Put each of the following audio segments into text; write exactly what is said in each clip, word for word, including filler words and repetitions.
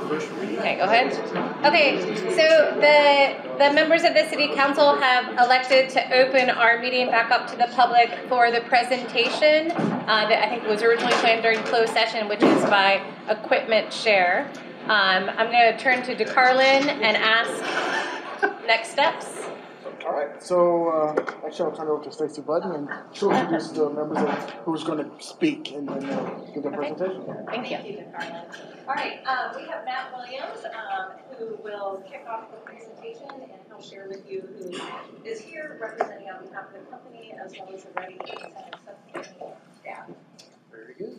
Okay, go ahead. Okay, so the the members of the City Council have elected to open our meeting back up to the public for the presentation uh, that I think was originally planned during closed session, which is by Equipment Share. Um, I'm going to turn to DeCarlin and ask next steps. All right, so uh, actually I'll turn it over to Stacey Button and she'll introduce the members of who's going to speak and, and uh, give the Okay. presentation. Thank you. Thank you, DeCarlin. All right, um, we have Matt Williams um, who will kick off the presentation and he'll share with you who is here representing on behalf of the company as well as the Ready Incentive Subcommittee staff. Very good.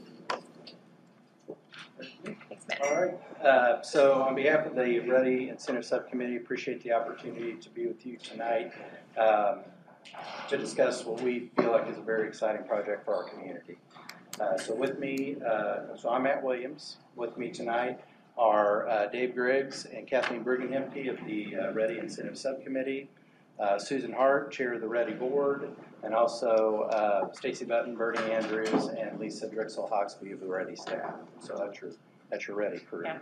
Thanks, Matt. All right. Uh, so on behalf of the Ready Incentive Subcommittee, appreciate the opportunity to be with you tonight um, to discuss what we feel like is a very exciting project for our community. Uh, so with me, uh, so I'm Matt Williams. With me tonight are uh, Dave Griggs and Kathleen Briggenhempke of the uh, Ready Incentive Subcommittee, uh, Susan Hart, Chair of the Ready Board, and also uh, Stacey Button, Bernie Andrews, and Lisa Drixel Hawksby of the Ready staff. So that's your that's your Ready crew. Yeah.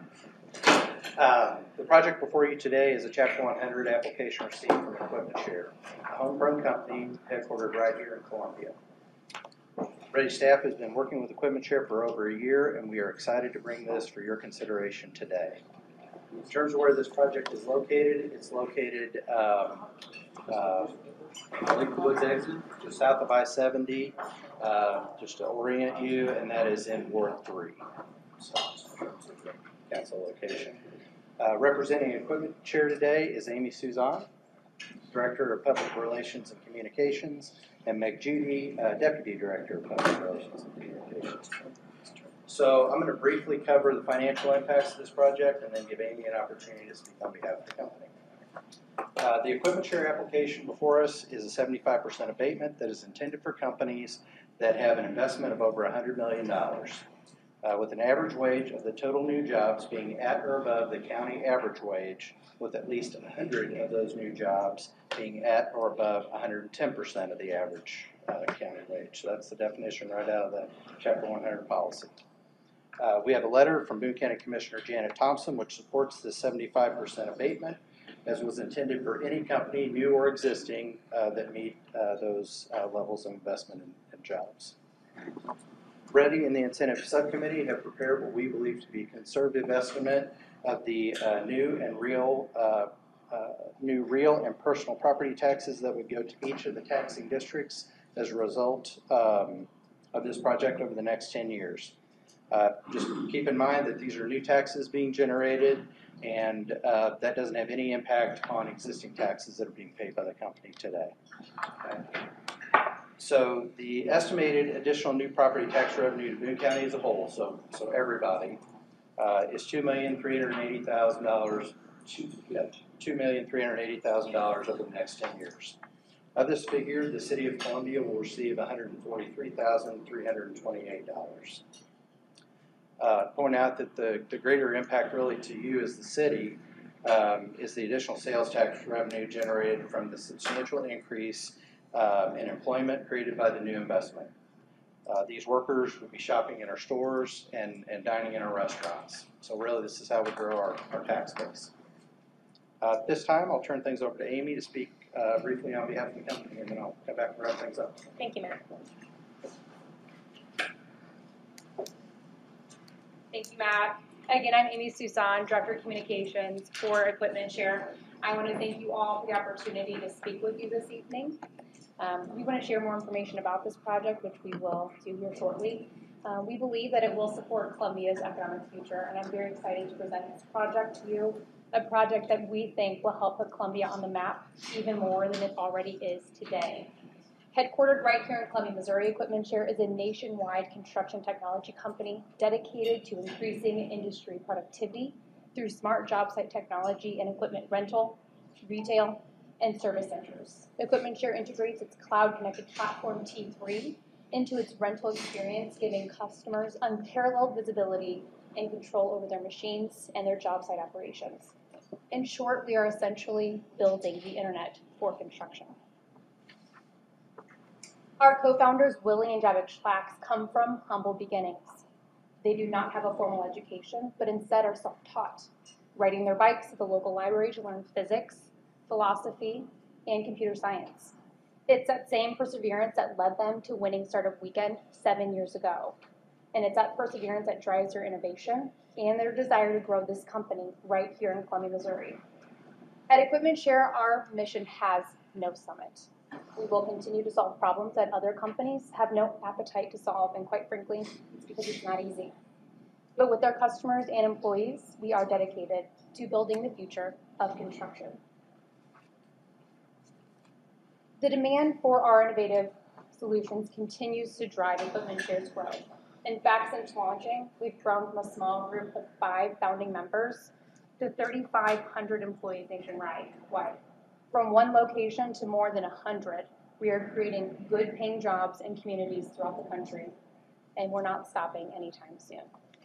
Um, the project before you today is a Chapter one hundred application received from Equipment Share, a homegrown company headquartered right here in Columbia. Ready staff has been working with Equipment Share for over a year, and we are excited to bring this for your consideration today. In terms of where this project is located, it's located um, uh, Lake Woods exit, just south of I seventy, uh, just to orient you, and that is in Ward three. So, in terms of the council location. Uh, representing Equipment Share today is Amy Suzanne, Director of Public Relations and Communications, and Meg Judy, uh, Deputy Director of Public Relations and Communications. So I'm going to briefly cover the financial impacts of this project and then give Amy an opportunity to speak on behalf of the company. Uh, the Equipment Share application before us is a seventy-five percent abatement that is intended for companies that have an investment of over one hundred million dollars. Uh, with an average wage of the total new jobs being at or above the county average wage, with at least one hundred of those new jobs being at or above one hundred ten percent of the average uh, county wage. So that's the definition right out of the Chapter one hundred policy. Uh, we have a letter from Boone County Commissioner Janet Thompson which supports the seventy-five percent abatement, as was intended for any company, new or existing, uh, that meet uh, those uh, levels of investment in, in jobs. Ready and the Incentive Subcommittee have prepared what we believe to be a conservative estimate of the uh, new and real, uh, uh, new real and personal property taxes that would go to each of the taxing districts as a result um, of this project over the next ten years. Uh, just keep in mind that these are new taxes being generated, and uh, that doesn't have any impact on existing taxes that are being paid by the company today. Okay. So the estimated additional new property tax revenue to Boone County as a whole, so so everybody, uh, is two million three hundred eighty thousand dollars. Two million three hundred eighty thousand dollars over the next ten years. Of this figure, the City of Columbia will receive one hundred forty-three thousand three hundred twenty-eight dollars. Uh, point out that the, the greater impact really to you as the city um, is the additional sales tax revenue generated from the substantial increase um, in employment created by the new investment. Uh, these workers will be shopping in our stores and, and dining in our restaurants. So really this is how we grow our, our tax base. Uh, at this time, I'll turn things over to Amy to speak uh, briefly on behalf of the company, and then I'll come back and wrap things up. Thank you, Matt. Thank you, Matt. Again, I'm Amy Susan, Director of Communications for Equipment Share. I want to thank you all for the opportunity to speak with you this evening. Um, we want to share more information about this project, which we will do here shortly. Uh, we believe that it will support Columbia's economic future, and I'm very excited to present this project to you, a project that we think will help put Columbia on the map even more than it already is today. Headquartered right here in Columbia, Missouri, Equipment Share is a nationwide construction technology company dedicated to increasing industry productivity through smart job site technology and equipment rental, retail, and service centers. Equipment Share integrates its cloud-connected platform T three into its rental experience, giving customers unparalleled visibility and control over their machines and their job site operations. In short, we are essentially building the internet for construction. Our co-founders, Willie and Javed Schlax, come from humble beginnings. They do not have a formal education, but instead are self-taught, riding their bikes to the local library to learn physics, philosophy, and computer science. It's that same perseverance that led them to winning Startup Weekend seven years ago. And it's that perseverance that drives their innovation and their desire to grow this company right here in Columbia, Missouri. At Equipment Share, our mission has no summit. We will continue to solve problems that other companies have no appetite to solve, and quite frankly, it's because it's not easy. But with our customers and employees, we are dedicated to building the future of construction. The demand for our innovative solutions continues to drive Equipment Share's growth. In fact, since launching, we've grown from a small group of five founding members to thirty-five hundred employees nationwide. From one location to more than one hundred, we are creating good paying jobs in communities throughout the country, and we're not stopping anytime soon.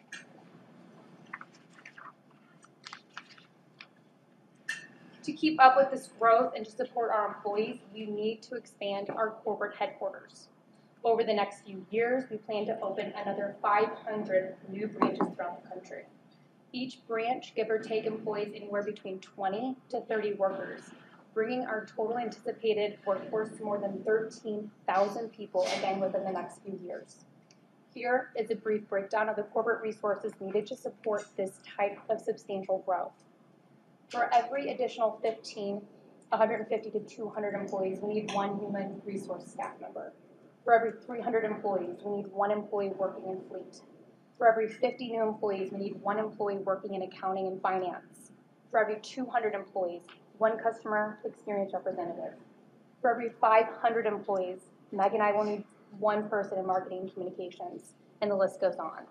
To keep up with this growth and to support our employees, we need to expand our corporate headquarters. Over the next few years, we plan to open another five hundred new branches throughout the country. Each branch, give or take, employs anywhere between twenty to thirty workers, bringing our total anticipated workforce to more than thirteen thousand people, again, within the next few years. Here is a brief breakdown of the corporate resources needed to support this type of substantial growth. For every additional fifteen, one hundred fifty to two hundred employees, we need one human resource staff member. For every three hundred employees, we need one employee working in fleet. For every fifty new employees, we need one employee working in accounting and finance. For every two hundred employees, one customer experience representative. For every five hundred employees, Meg and I will need one person in marketing and communications, and the list goes on.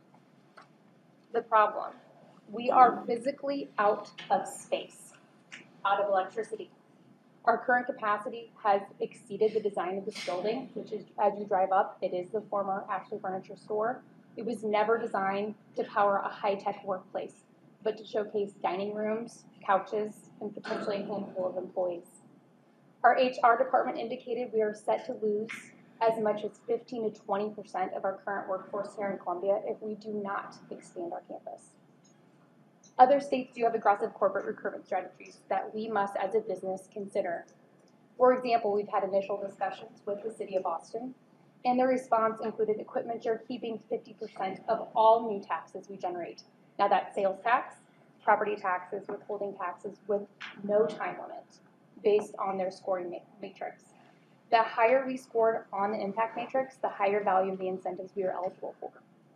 The problem, we are physically out of space, out of electricity. Our current capacity has exceeded the design of this building, which is, as you drive up, it is the former Ashley Furniture Store. It was never designed to power a high-tech workplace, but to showcase dining rooms, couches, and potentially a handful of employees. Our H R department indicated we are set to lose as much as fifteen to twenty percent of our current workforce here in Columbia if we do not expand our campus. Other states do have aggressive corporate recruitment strategies that we must, as a business, consider. For example, we've had initial discussions with the City of Austin, and their response included Equipment Share keeping fifty percent of all new taxes we generate. Now that's sales tax, property taxes, withholding taxes with no time limit based on their scoring matrix. The higher we scored on the impact matrix, the higher value of the incentives we are eligible for.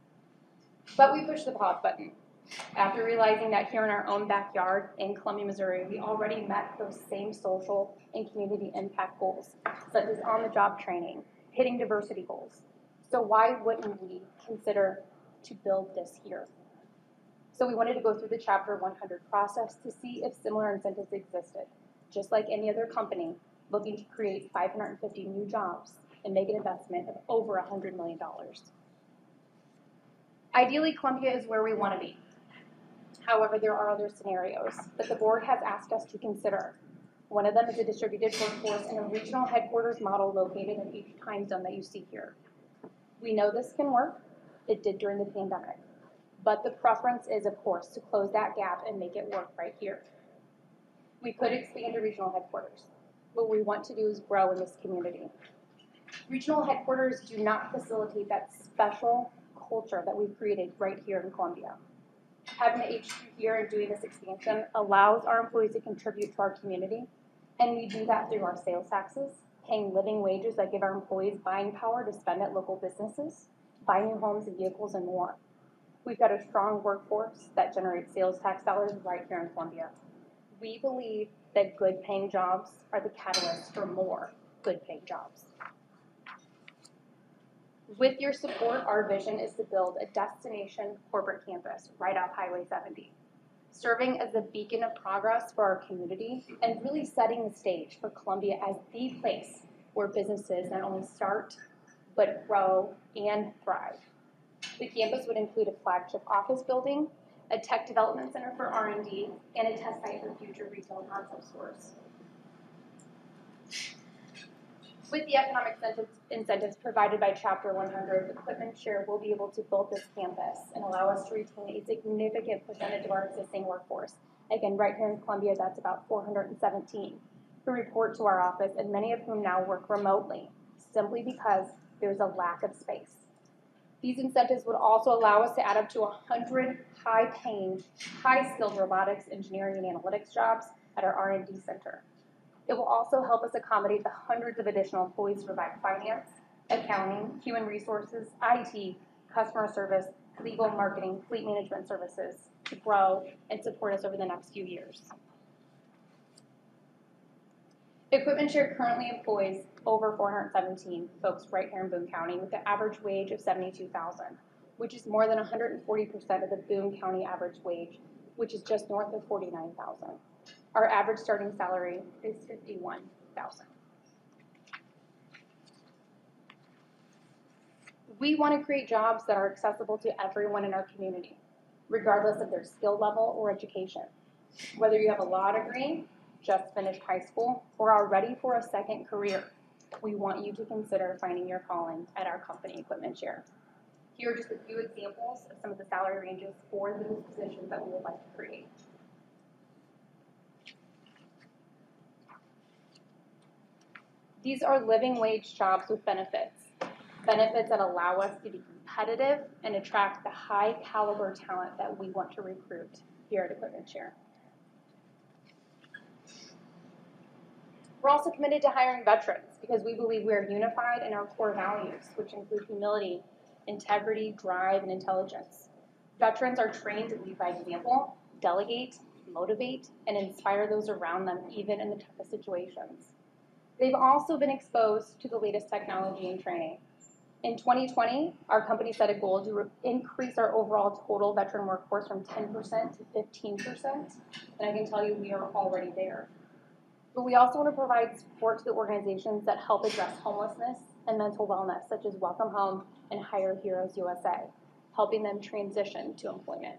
But we pushed the pause button. After realizing that here in our own backyard in Columbia, Missouri, we already met those same social and community impact goals, such as on-the-job training, hitting diversity goals. So why wouldn't we consider to build this here? So we wanted to go through the Chapter one hundred process to see if similar incentives existed, just like any other company looking to create five hundred fifty new jobs and make an investment of over one hundred million dollars. Ideally, Columbia is where we want to be. However, there are other scenarios that the board has asked us to consider. One of them is a distributed workforce in a regional headquarters model located in each time zone that you see here. We know this can work. It did during the pandemic. But the preference is, of course, to close that gap and make it work right here. We could expand to regional headquarters. What we want to do is grow in this community. Regional headquarters do not facilitate that special culture that we've created right here in Columbia. Having the H Q here and doing this expansion allows our employees to contribute to our community, and we do that through our sales taxes, paying living wages that give our employees buying power to spend at local businesses, buy new homes and vehicles, and more. We've got a strong workforce that generates sales tax dollars right here in Columbia. We believe that good paying jobs are the catalyst for more good paying jobs. With your support, our vision is to build a destination corporate campus right off Highway seventy, serving as a beacon of progress for our community and really setting the stage for Columbia as the place where businesses not only start, but grow and thrive. The campus would include a flagship office building, a tech development center for R and D, and a test site for future retail concept stores. With the economic incentives, incentives provided by Chapter one hundred, Equipment Share will be able to build this campus and allow us to retain a significant percentage of our existing workforce. Again, right here in Columbia, that's about four hundred seventeen who report to our office, and many of whom now work remotely, simply because there's a lack of space. These incentives would also allow us to add up to one hundred high-paying, high-skilled robotics, engineering, and analytics jobs at our R and D center. It will also help us accommodate the hundreds of additional employees to provide finance, accounting, human resources, I T, customer service, legal, marketing, fleet management services to grow and support us over the next few years. Equipment Share currently employs over four hundred seventeen folks right here in Boone County with an average wage of seventy-two thousand dollars, which is more than one hundred forty percent of the Boone County average wage, which is just north of forty-nine thousand dollars. Our average starting salary is fifty-one thousand dollars. We want to create jobs that are accessible to everyone in our community, regardless of their skill level or education. Whether you have a law degree, just finished high school, or are ready for a second career, we want you to consider finding your calling at our company, Equipment Share. Here are just a few examples of some of the salary ranges for those positions that we would like to create. These are living wage jobs with benefits, benefits that allow us to be competitive and attract the high caliber talent that we want to recruit here at Equipment Share. We're also committed to hiring veterans because we believe we are unified in our core values, which include humility, integrity, drive, and intelligence. Veterans are trained to lead by example, delegate, motivate, and inspire those around them, even in the toughest situations. They've also been exposed to the latest technology and training. In twenty twenty, our company set a goal to increase our overall total veteran workforce from ten percent to fifteen percent, and I can tell you we are already there. But we also want to provide support to the organizations that help address homelessness and mental wellness, such as Welcome Home and Hire Heroes U S A, helping them transition to employment.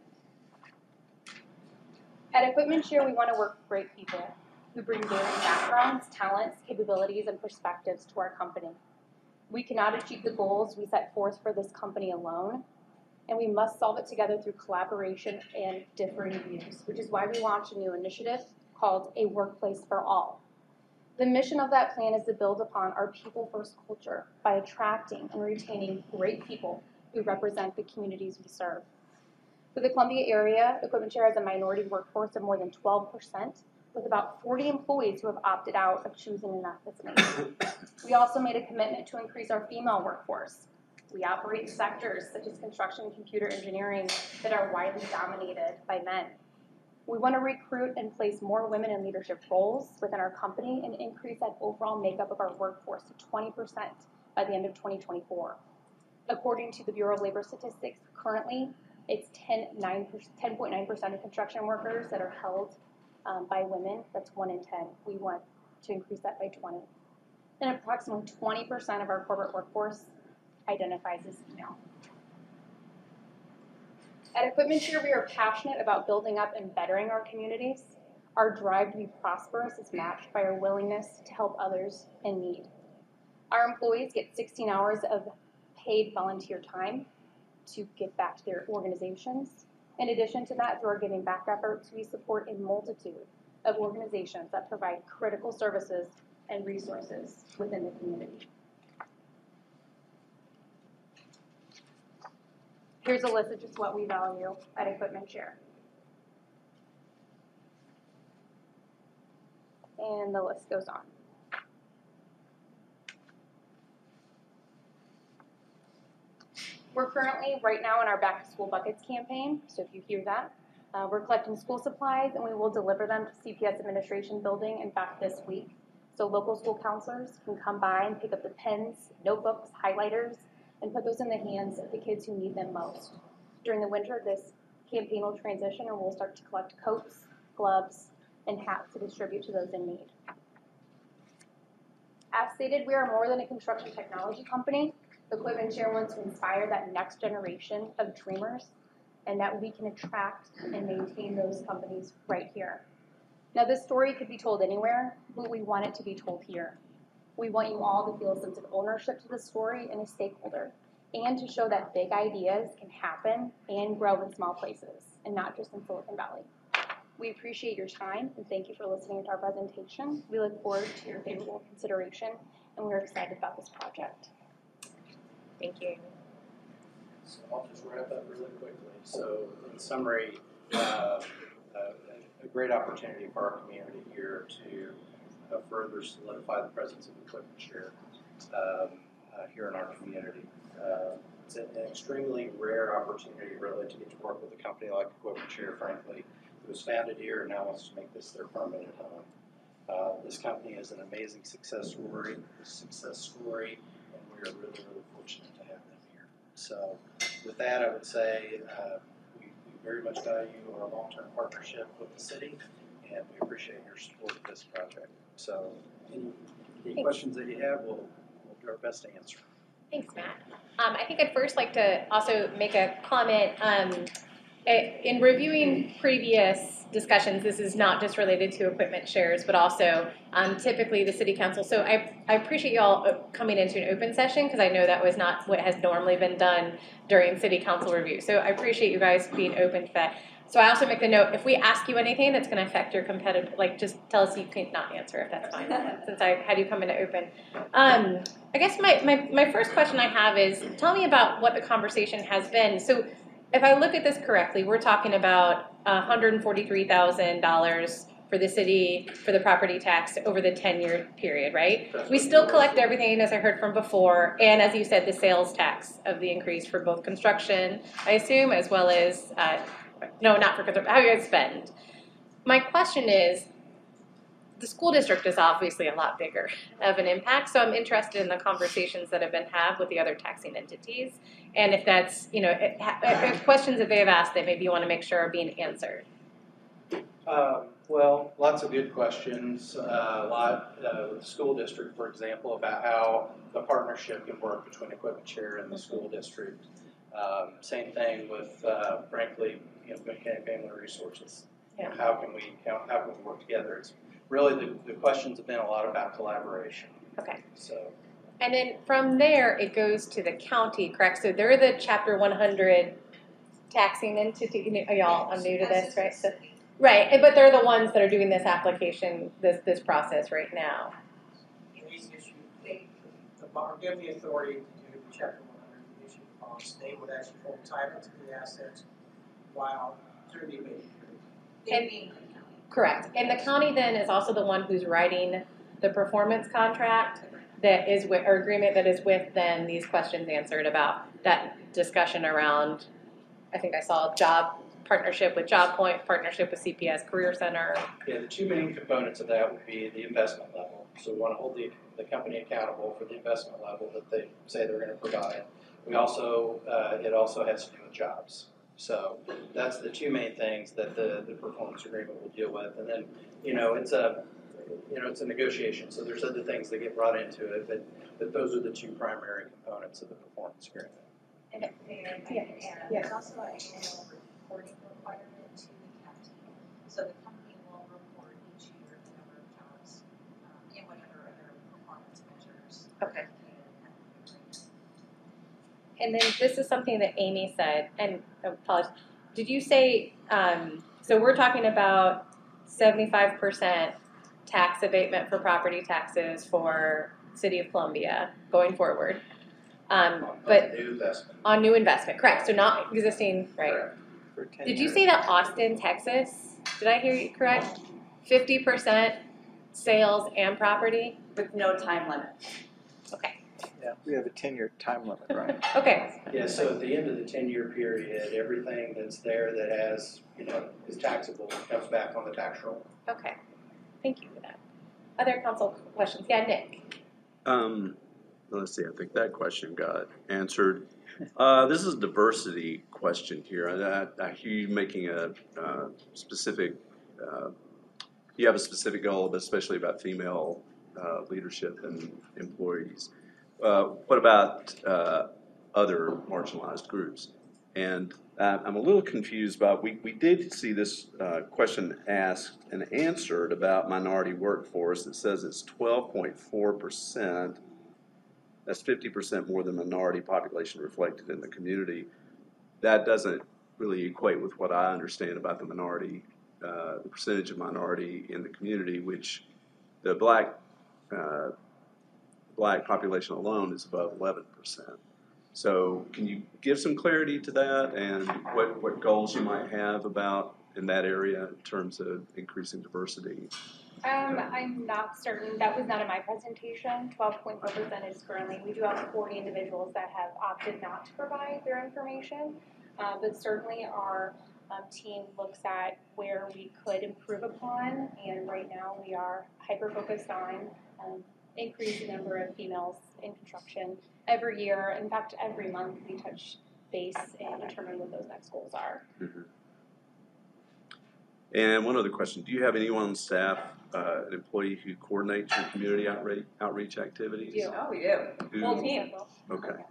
At Equipment Share, we want to work with great people who bring varying backgrounds, talents, capabilities, and perspectives to our company. We cannot achieve the goals we set forth for this company alone, and we must solve it together through collaboration and differing views, which is why we launched a new initiative called A Workplace for All. The mission of that plan is to build upon our people-first culture by attracting and retaining great people who represent the communities we serve. For the Columbia area, Equipment Share has a minority workforce of more than twelve percent, with about forty employees who have opted out of choosing an ethnicity. We also made a commitment to increase our female workforce. We operate sectors such as construction and computer engineering that are widely dominated by men. We want to recruit and place more women in leadership roles within our company and increase that overall makeup of our workforce to twenty percent by the end of twenty twenty-four. According to the Bureau of Labor Statistics, currently it's ten point nine percent of construction workers that are held um, by women. That's one in ten. We want to increase that by twenty. And approximately twenty percent of our corporate workforce identifies as female. At Equipment Share, we are passionate about building up and bettering our communities. Our drive to be prosperous is matched by our willingness to help others in need. Our employees get sixteen hours of paid volunteer time to give back to their organizations. In addition to that, through our giving back efforts, we support a multitude of organizations that provide critical services and resources within the community. Here's a list of just what we value at Equipment Share. And the list goes on. We're currently, right now, in our Back to School Buckets campaign, so if you hear that, uh, we're collecting school supplies and we will deliver them to C P S Administration Building, in fact, this week. So local school counselors can come by and pick up the pens, notebooks, highlighters, and put those in the hands of the kids who need them most. During the winter, this campaign will transition and we'll start to collect coats, gloves, and hats to distribute to those in need. As stated, we are more than a construction technology company. Equipment Share wants to inspire that next generation of dreamers and that we can attract and maintain those companies right here. Now, this story could be told anywhere, but we want it to be told here. We want you all to feel a sense of ownership to the story and a stakeholder, and to show that big ideas can happen and grow in small places, and not just in Silicon Valley. We appreciate your time, and thank you for listening to our presentation. We look forward to your favorable consideration, and we're excited about this project. Thank you. So I'll just wrap up really quickly. So in summary, uh, uh, a great opportunity for our community here to uh, further solidify the presence of Equipment Share um, uh, here in our community. Uh, it's an extremely rare opportunity really to get to work with a company like Equipment Share, frankly, who was founded here and now wants to make this their permanent home. Uh, this company is an amazing success story, success story, and we are really, really fortunate to have them here. So with that, I would say uh, we, we very much value our long-term partnership with the city, and we appreciate your support of this project. So any, any questions that you have, we'll, we'll do our best to answer. Thanks, Matt. Um, I think I'd first like to also make a comment. Um, in reviewing previous discussions, this is not just related to equipment shares, but also um, typically the city council. So I, I appreciate y'all coming into an open session, because I know that was not what has normally been done during city council review. So I appreciate you guys being open to that. So I also make the note, if we ask you anything that's going to affect your competitive, like just tell us you can not answer if that's fine, since I had you come into open. Um, I guess my, my, my first question I have is, tell me about what the conversation has been. So if I look at this correctly, we're talking about one hundred forty-three thousand dollars for the city for the property tax over the ten-year period, right? That's We what still you collect always do. everything, as I heard from before, and as you said, the sales tax of the increase for both construction, I assume, as well as, uh, no, not for construction, how you guys spend. My question is, the school district is obviously a lot bigger of an impact, so I'm interested in the conversations that have been had with the other taxing entities, and if that's, you know, if, if questions that they have asked that maybe you want to make sure are being answered. Uh, well, lots of good questions. Uh, a lot uh, with the school district, for example, about how the partnership can work between Equipment Share and the school district. Um, same thing with, uh, frankly, you know, Boone County Family Resources. Yeah. How can we how, how can we work together? It's really the, the questions have been a lot about collaboration. Okay. So. And then from there, it goes to the county, correct? So they're the Chapter one hundred taxing entity. Y'all, I'm new to this, right? So, right, but they're the ones that are doing this application, this this process right now. These issue, they, the bar give the authority to do the chapter one hundred issue bonds. They would actually hold title to the assets while through the abatement period. And, correct. And the county then is also the one who's writing the performance contract that is with, or agreement that is with then these questions answered about that discussion around, I think I saw job partnership with Job Point, partnership with C P S Career Center. Yeah, the two main components of that would be the investment level. So we want to hold the, the company accountable for the investment level that they say they're going to provide. We also, uh, it also has to do with jobs. So that's the two main things that the, the performance agreement will deal with. And then, you know, it's a, you know, it's a negotiation. So there's other things that get brought into it, but, but those are the two primary components of the performance agreement. And if there, Yeah. and Yeah. there's also an annual reporting requirement to the county. So the company will report each year the number of jobs, um, and whatever other performance measures. Okay. And And then this is something that Amy said, and I apologize. Did you say, um, so we're talking about seventy-five percent tax abatement for property taxes for City of Columbia going forward. Um, but New investment. on new investment, correct, so not existing, right? Correct. For ten Did you years. say that Austin, Texas, did I hear you correct? fifty percent sales and property? With no time limit. Okay, Yeah, we have a ten-year time limit, right? okay, Yeah, so at the end of the ten-year period, everything that's there that has, you know, is taxable comes back on the tax roll. okay. Thank you for that. Other council questions? Yeah, Nick. Um, let's see, I think that question got answered. Uh, this is a diversity question here. I, I hear you making a uh, specific, uh, you have a specific goal, but especially about female uh, leadership and employees. Uh, what about uh, other marginalized groups? And Uh, I'm a little confused about, we, we did see this uh, question asked and answered about minority workforce. It says it's twelve point four percent. That's fifty percent more than minority population reflected in the community. That doesn't really equate with what I understand about the minority, uh, the percentage of minority in the community, which the black, uh, black population alone is above eleven percent. So can you give some clarity to that and what, what goals you might have about in that area in terms of increasing diversity? Um, I'm not certain, that was not in my presentation, twelve point four percent is currently, we do have forty individuals that have opted not to provide their information, uh, but certainly our um, team looks at where we could improve upon, and right now we are hyper-focused on um, increasing the number of females in construction every year. In fact, every month we touch base and determine what those next goals are. Mm-hmm. And one other question, do you have anyone on staff, uh, an employee who coordinates your community outreach, outreach activities? We do. Oh, we do. Who- Full team. Okay.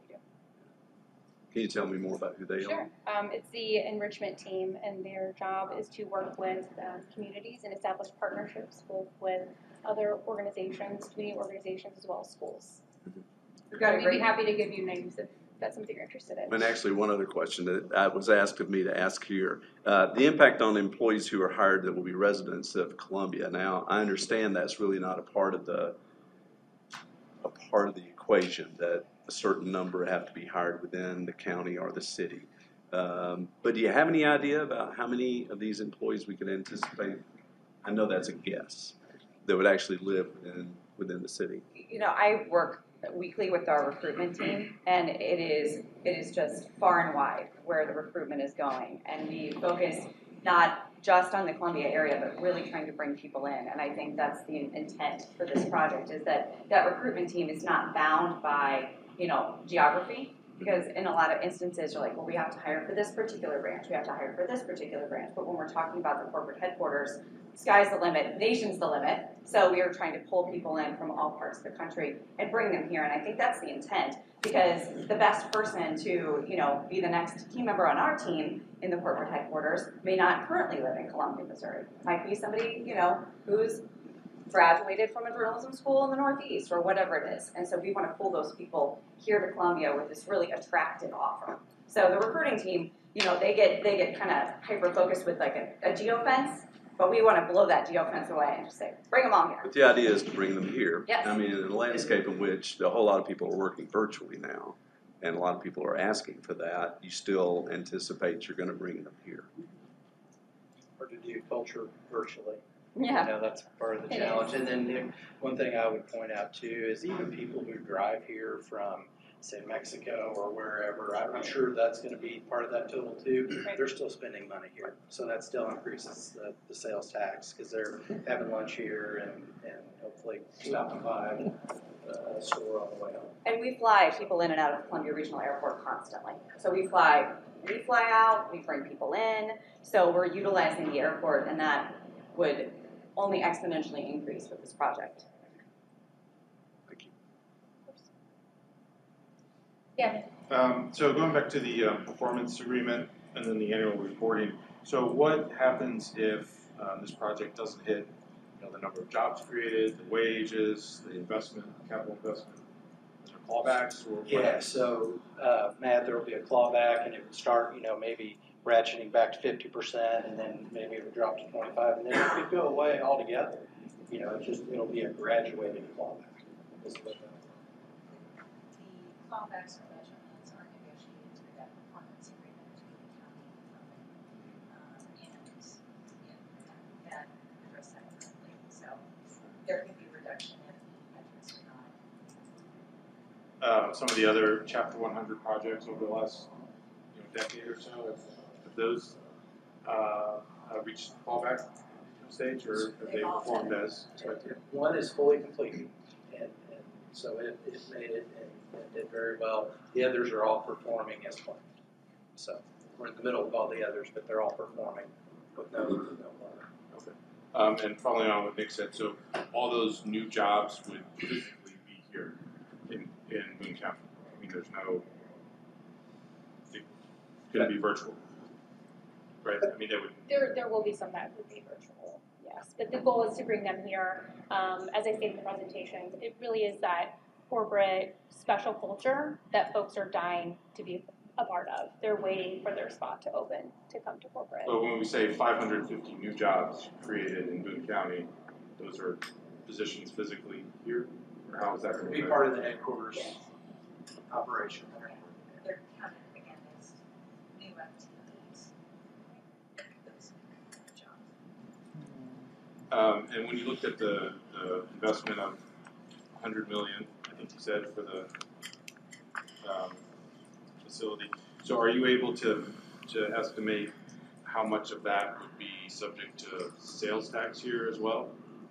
Can you tell me more about who they Sure. are? Um, it's the enrichment team, and their job is to work with um, communities and establish partnerships with, with other organizations, community organizations, as well as schools. We've got a We'd be great. happy to give you names if that's something you're interested in. And actually, one other question that uh, was asked of me to ask here. Uh, the impact on employees who are hired that will be residents of Columbia. Now, I understand that's really not a part of the, a part of the equation, that a certain number have to be hired within the county or the city. Um, but do you have any idea about how many of these employees we can anticipate? I know that's a guess, that would actually live within, within the city. You know, I work weekly with our recruitment team, and it is it is just far and wide where the recruitment is going, and we focus not just on the Columbia area, but really trying to bring people in. And I think that's the intent for this project, is that that recruitment team is not bound by, you know, geography, because in a lot of instances you're like, well, we have to hire for this particular branch, we have to hire for this particular branch, but when we're talking about the corporate headquarters, sky's the limit, nation's the limit. So we are trying to pull people in from all parts of the country and bring them here, and I think that's the intent, because the best person to, you know, be the next team member on our team in the corporate headquarters may not currently live in Columbia, Missouri. Might be somebody, you know, who's graduated from a journalism school in the Northeast or whatever it is. And so we want to pull those people here to Columbia with this really attractive offer. So the recruiting team, you know, they get they get kind of hyper focused with like a, a geofence. But we want to blow that geofence away and just say, bring them on here. But the idea is to bring them here. Yes. I mean, in a landscape in which a whole lot of people are working virtually now, and a lot of people are asking for that, you still anticipate you're going to bring them here. Or to do culture virtually. Yeah. I know that's part of the It challenge. is. And then the, one thing I would point out too is even people who drive here from, say, Mexico or wherever, I'm sure that's going to be part of that total too. Right. They're still spending money here, so that still increases the, the sales tax because they're having lunch here and, and hopefully stopping by uh, a store on the way home. And we fly people in and out of Columbia Regional Airport constantly. So we fly, we fly out, we bring people in. So we're utilizing the airport, and that would only exponentially increase with this project. Thank you. Yeah. Um, so going back to the um, performance agreement and then the annual reporting, so what happens if um, this project doesn't hit, you know, the number of jobs created, the wages, the investment, capital investment? Is there callbacks or what? Yeah, so uh, Matt, there will be a clawback, and it would start, you know, maybe ratcheting back to fifty percent, and then maybe it would drop to twenty-five, and then it could go away altogether. You know, it's just it'll be a graduated clawback. Is what the- The callbacks or measurements are negotiated through that performance agreement between the county and the company. Um, and, yeah, that address that correctly. So there could be reduction if the metrics are not. Uh, some of the other Chapter one hundred projects over the last, you know, decade or so, have, have those uh, uh, reached fallback stage, or have they performed as expected? One is fully completed, and, and so it, it made it and, and did very well. The others are all performing as planned. So we're in the middle of all the others, but they're all performing with no, no water. Okay. Um, and following on what Nick said, so all those new jobs would physically be here in, in Boone County. I mean, there's no, gonna be virtual? Right, I mean, they would, There, there will be some that would be virtual, yes, but the goal is to bring them here. Um, as I say in the presentations, it really is that corporate special culture that folks are dying to be a part of. They're waiting for their spot to open to come to corporate. but when we say five hundred fifty new jobs created in Boone County, those are positions physically here? Or how is that gonna Be be? part of the headquarters operation. They're counted again as new F T Es. Those jobs. Um, and when you looked at the, the investment of a hundred million, I think you said, for the, um, facility, so are you able to, to estimate how much of that would be subject to sales tax here as well?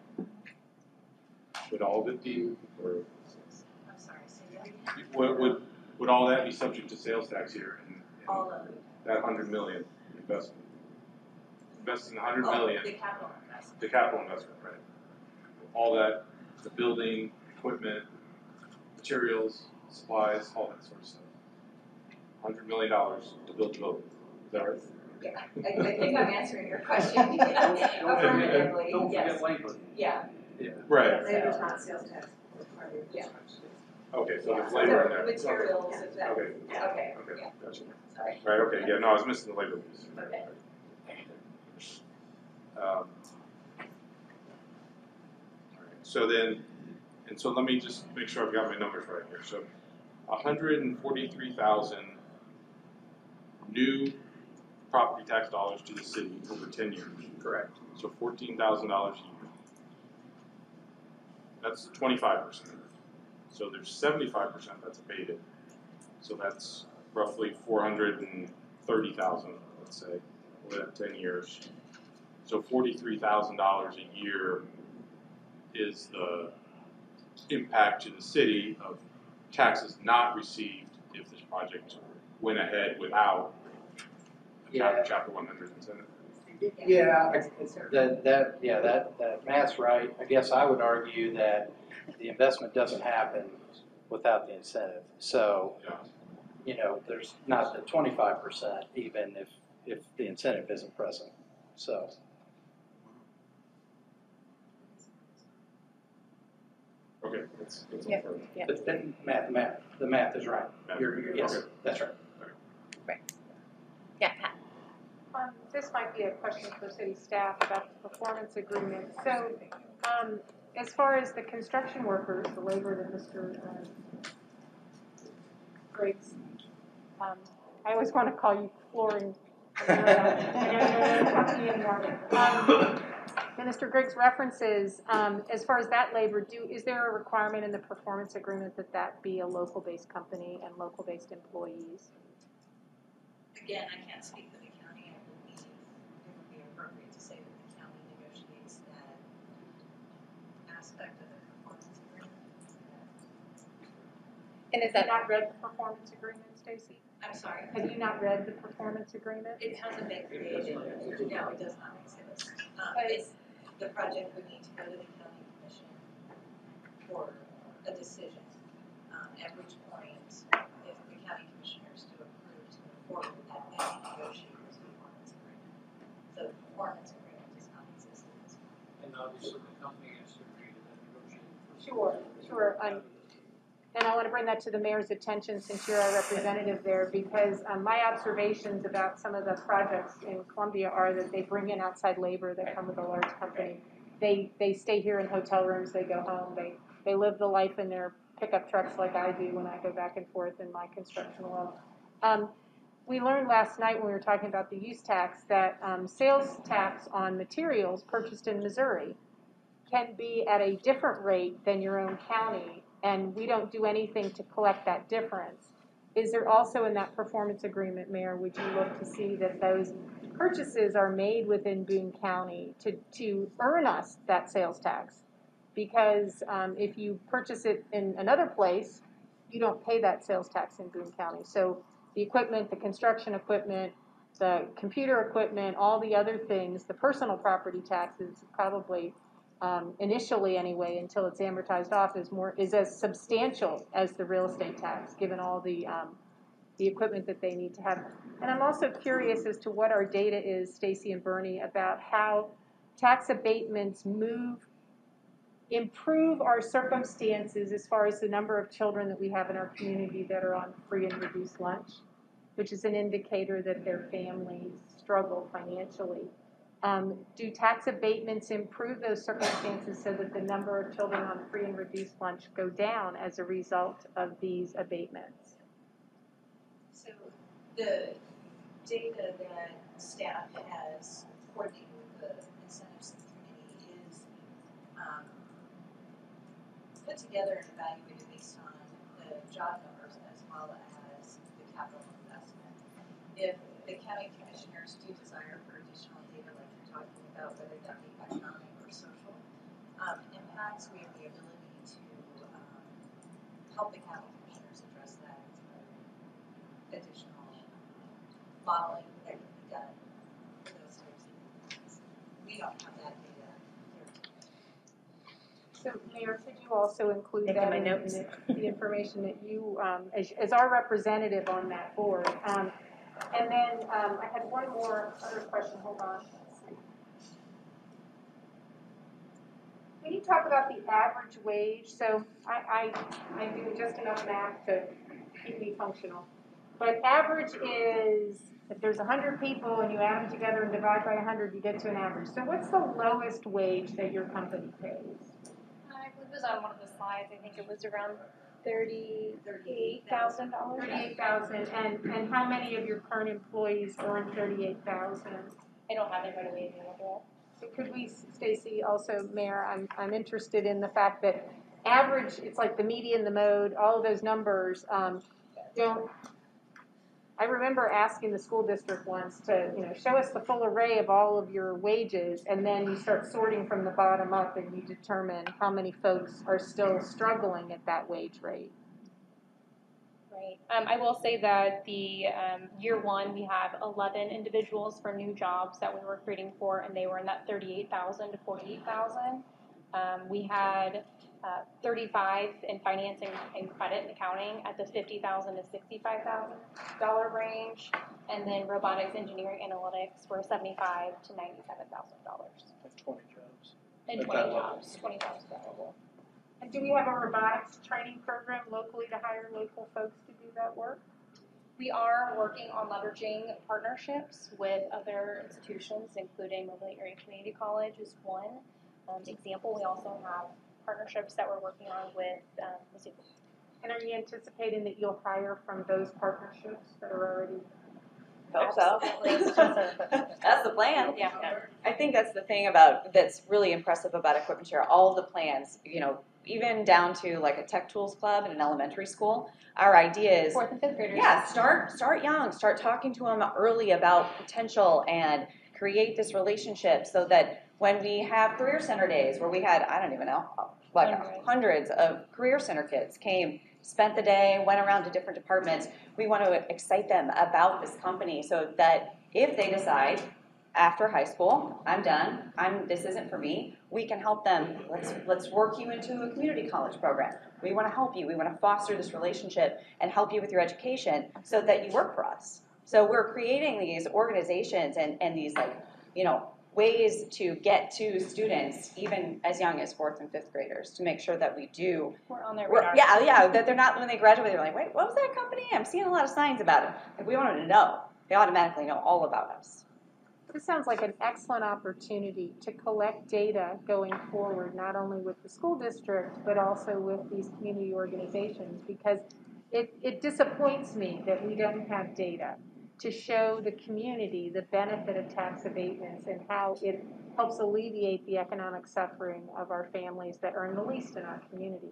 Would all of it be, or I'm sorry, say that again. would, would, would all that be subject to sales tax here in, in All of it. that hundred million investment? Investing a hundred Oh, million, the capital investment. the capital investment, right? All that, the building, equipment, materials, supplies, all that sort of stuff. Hundred million dollars to build the building, is that right? Yeah, I, I think I'm answering your question. Affirmatively, Don't yes. forget labor. Yeah. Right, Labor's not sales tax. Yeah. okay, so there's labor in So there. materials, if that, Okay, okay, okay, yeah, gotcha. sorry. Right, okay, yeah, no, I was missing the labor piece. Okay. Um, all right, so then, and so let me just make sure I've got my numbers right here. So, one hundred and forty-three thousand new property tax dollars to the city over ten years. Correct. So fourteen thousand dollars a year. That's twenty-five percent. So there's seventy-five percent that's abated. So that's roughly four hundred and thirty thousand, let's say, over that ten years. So forty-three thousand dollars a year is the impact to the city of taxes not received if this project went ahead without a Yeah. chapter, chapter one hundred incentive. Yeah, I- that, that, yeah, that, that math's right. I guess I would argue that the investment doesn't happen without the incentive. So, Yeah. you know, there's not the twenty-five percent even if, if the incentive isn't present, so. Okay, that's, that's Yeah. all further. Yeah. But then math, math, the math is right. Math. You're, you're- yes, Okay. that's right. Yeah, Pat. Um, this might be a question for city staff about the performance agreement. So, um, as far as the construction workers, the labor that Mister uh, Griggs, um, I always want to call you flooring. um, Minister Griggs references, um, as far as that labor, do is there a requirement in the performance agreement that that be a local-based company and local-based employees? Again, I can't speak for the county. I believe it would be appropriate to say that the county negotiates that aspect of the performance agreement. And is Have that you not read the performance agreement, Stacy? I'm sorry. Have you not read the performance agreement? It hasn't been created. No, it does not exist. Um, it's, the project would need to go to the county commission for a decision, um, at which point, if the county commissioners do approve to move forward, that then negotiate this performance agreement. So the performance agreement does not exist at this point. And obviously the company has to agree to that negotiation. Sure, sure. Um, and I want to bring that to the mayor's attention since you're our representative there, because um, my observations about some of the projects in Columbia are that they bring in outside labor that come with a large company. They they stay here in hotel rooms, they go home, they, they live the life in their pickup trucks like I do when I go back and forth in my construction world. Um, we learned last night when we were talking about the use tax that um, sales tax on materials purchased in Missouri can be at a different rate than your own county, and we don't do anything to collect that difference. Is there also in that performance agreement, Mayor, would you look to see that those purchases are made within Boone County to, to earn us that sales tax? Because um, if you purchase it in another place, you don't pay that sales tax in Boone County. So the equipment, the construction equipment, the computer equipment, all the other things, the personal property taxes probably Um, initially anyway, until it's amortized off, is more is as substantial as the real estate tax, given all the um, the equipment that they need to have. And I'm also curious as to what our data is, Stacy and Bernie, about how tax abatements move, improve our circumstances as far as the number of children that we have in our community that are on free and reduced lunch, which is an indicator that their families struggle financially. Um, do tax abatements improve those circumstances so that the number of children on free and reduced lunch go down as a result of these abatements? So the data that staff has coordinated with the incentives committee is um, put together and evaluated based on the job numbers as well as the capital investment. If the county commissioners do desire for additional data like you're talking about, whether that be economic or social um, impacts, we have the ability to um, help the county commissioners address that through additional modeling that can be done for those types of things. We don't have that data here. So, Mayor, could you also include Taking that my in notes. the, the information that you, um, as, as our representative on that board? Um, and then um, I had one more other question. Hold on. Can you talk about the average wage? So I, I, I do just enough math to keep me functional. But average is, if there's one hundred people and you add them together and divide by one hundred, you get to an average. So what's the lowest wage that your company pays? I believe it was on one of the slides. I think it was around thirty-eight thousand dollars. Thirty-eight thousand, and and how many of your current employees earn thirty-eight thousand? I don't have it right away available. So could we, Stacy, also, Mayor, I'm I'm interested in the fact that average, it's like the median, the mode, all of those numbers um, don't. I remember asking the school district once to, you know, show us the full array of all of your wages, and then you start sorting from the bottom up and you determine how many folks are still struggling at that wage rate. Right. Um, I will say that the um, year one, we have eleven individuals for new jobs that we were recruiting for, and they were in that thirty-eight thousand to forty-eight thousand. Um, we had uh, thirty-five in finance and, and credit and accounting at the fifty thousand to sixty-five thousand dollar range, and then robotics, engineering, analytics were seventy-five to ninety-seven thousand dollars. That's twenty jobs. And At twenty that level. jobs, twenty jobs available. And do we have a robotics training program locally to hire local folks to do that work? We are working on leveraging partnerships with other institutions, including Moberly Area Community College is one um, example. We also have partnerships that we're working on with um, Mizzou. And are you anticipating that you'll hire from those partnerships that are already? Hope so. Absolutely. That's the plan. Yeah. I think that's the thing about that's really impressive about Equipment Share. All of the plans, you know, even down to like a tech tools club in an elementary school. Our idea is Fourth and fifth graders. yeah, start start young, start talking to them early about potential and create this relationship so that when we have career center days where we had I don't even know like Hundreds. hundreds of career center kids came, spent the day, went around to different departments. We want to excite them about this company so that if they decide after high school, I'm done, I'm this isn't for me, we can help them. Let's let's work you into a community college program. We want to help you. We want to foster this relationship and help you with your education so that you work for us. So we're creating these organizations and, and these like, you know, ways to get to students even as young as fourth and fifth graders to make sure that we do We're on their we're- radar. yeah, yeah, that they're not when they graduate, they're like, wait, what was that company? I'm seeing a lot of signs about it. Like, we want them to know. They automatically know all about us. This sounds like an excellent opportunity to collect data going forward, not only with the school district, but also with these community organizations, because it, it disappoints me that we don't have data to show the community the benefit of tax abatements and how it helps alleviate the economic suffering of our families that earn the least in our community.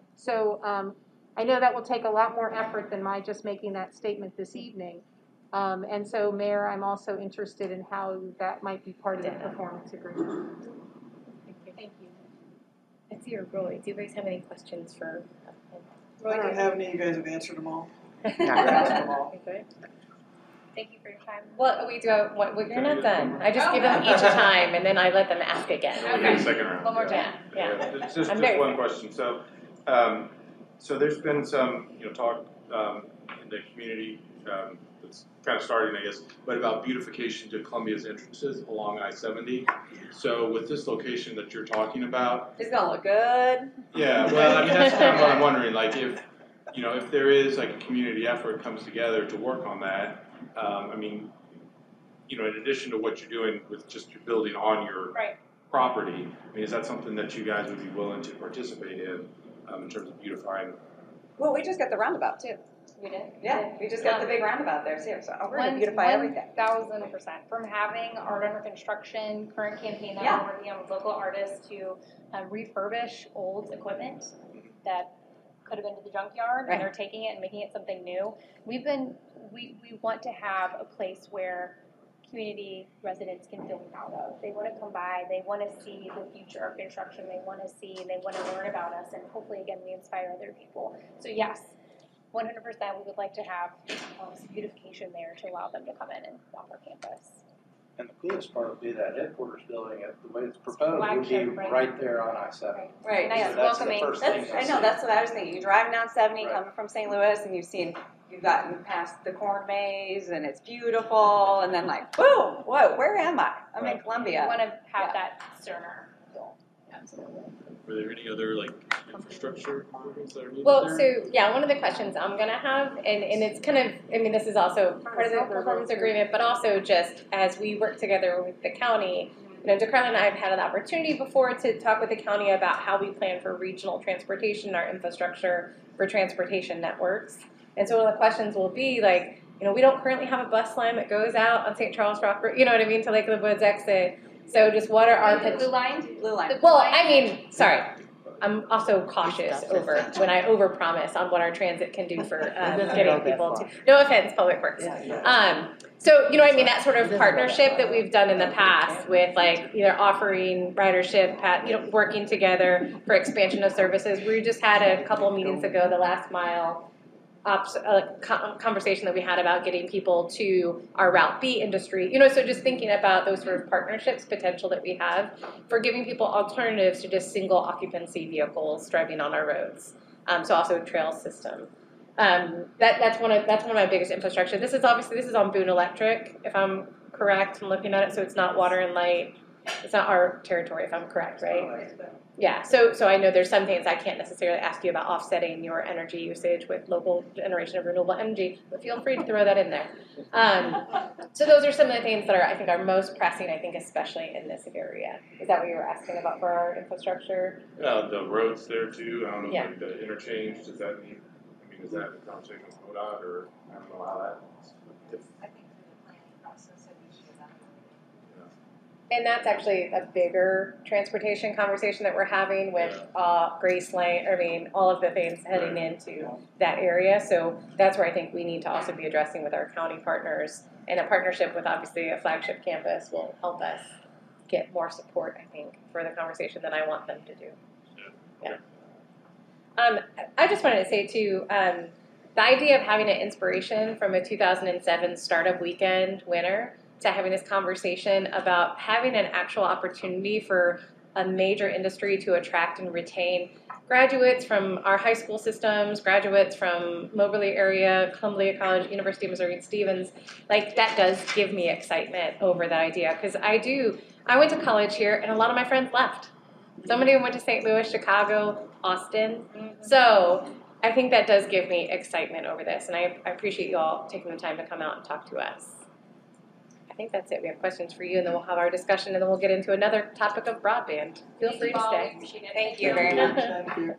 So um, I know that will take a lot more effort than my just making that statement this evening. Um, and so, Mayor, I'm also interested in how that might be part of the performance agreement. Thank you. Let's hear Roy. Do you guys have any questions for? I don't have any, you guys have answered them all. Thank Asked them all. Thank you for your time. Well, we do. What, well, you're not done. I just give them each a time, and then I let them ask again. Okay. Second round. One more Yeah, time. yeah. Yeah, Just, just I'm very- one question. So, um, so there's been some, you know, talk um, in the community um, that's kind of starting, I guess, but about beautification to Columbia's entrances along I seventy. So with this location that you're talking about, It's gonna look good. yeah, well, I mean, that's kind of what I'm wondering, like, if, you know, if there is like a community effort comes together to work on that, um, I mean, you know, in addition to what you're doing with just your building on your Right. property, I mean, is that something that you guys would be willing to participate in, um, in terms of beautifying? Well, we just got the roundabout too. We did. Yeah, we just got the big roundabout there too, so we're gonna One- beautify everything. One thousand percent. From having art under construction, current campaign that Yeah. we're working on with local artists to um, refurbish old equipment that could have been to the junkyard, Right. and they're taking it and making it something new. We've been, we, we want to have a place where community residents can feel proud of. They want to come by, they want to see the future of construction, they want to see, they want to learn about us, and hopefully, again, we inspire other people. So yes, one hundred percent, we would like to have um, some beautification there to allow them to come in and walk our campus. And the coolest part would be that headquarters building, uh, the way it's proposed, would be Flagship, right. right there on I seventy. Right. Nice, So that's the welcoming. first thing That's, you'll I know, see. that's what I was thinking. You're driving down seventy, Right. coming from Saint Louis, and you've seen, you've gotten past the corn maze, and it's beautiful, and then like, boom, whoa, where am I? I'm in We Columbia. want to have Yeah. that Cerner feel. Absolutely. Were there any other like infrastructure improvements that are needed Well, there? so, yeah, one of the questions I'm gonna have, and, and it's kind of, I mean, this is also part of the performance agreement, but also just as we work together with the county, you know, DeCarlo and I have had an opportunity before to talk with the county about how we plan for regional transportation, our infrastructure for transportation networks. And so one of the questions will be like, you know, we don't currently have a bus line that goes out on Saint Charles Rock, you know what I mean, to Lake of the Woods exit. So just what are our, The blue line? Blue line. well, I mean, sorry, I'm also cautious over, when I overpromise on what our transit can do for um, getting people to, no offense, Public Works. Um, so, you know, I mean, that sort of partnership that we've done in the past with like either offering ridership, pat- you know, working together for expansion of services. We just had a couple meetings ago, the last mile Ops, uh, co- conversation that we had about getting people to our Route B industry, you know, so just thinking about those sort of partnerships potential that we have for giving people alternatives to just single occupancy vehicles driving on our roads. Um, so also a trail system. Um, that that's one of that's one of my biggest infrastructure. This is obviously this is on Boone Electric, if I'm correct in looking at it. So it's not water and light. It's not our territory, if I'm correct, right? Yeah, so so I know there's some things I can't necessarily ask you about offsetting your energy usage with local generation of renewable energy, but feel free to throw that in there. Um, so those are some of the things that are I think are most pressing, I think especially in this area. Is that what you were asking about for our infrastructure? Uh, the roads there too, I don't know, Yeah. like the interchange, does that mean, I mean, is that a conversation with ODOT or, I don't know how that. I think through the planning process that we should evaluate. And that's actually a bigger transportation conversation that we're having with uh, Grace Lane, I mean, all of the things heading into that area. So that's where I think we need to also be addressing with our county partners. And a partnership with obviously a flagship campus will help us get more support, I think, for the conversation that I want them to do. Yeah. Um, I just wanted to say too, um, the idea of having an inspiration from a two thousand seven startup weekend winner to having this conversation about having an actual opportunity for a major industry to attract and retain graduates from our high school systems, graduates from Moberly area, Columbia College, University of Missouri at Stevens, like that does give me excitement over that idea. Because I do, I went to college here and a lot of my friends left. Some of them went to Saint Louis, Chicago, Austin. So I think that does give me excitement over this. And I, I appreciate you all taking the time to come out and talk to us. I think that's it. We have questions for you, and then we'll have our discussion, and then we'll get into another topic of broadband. Feel free to stay. Thank you very much. Thank you.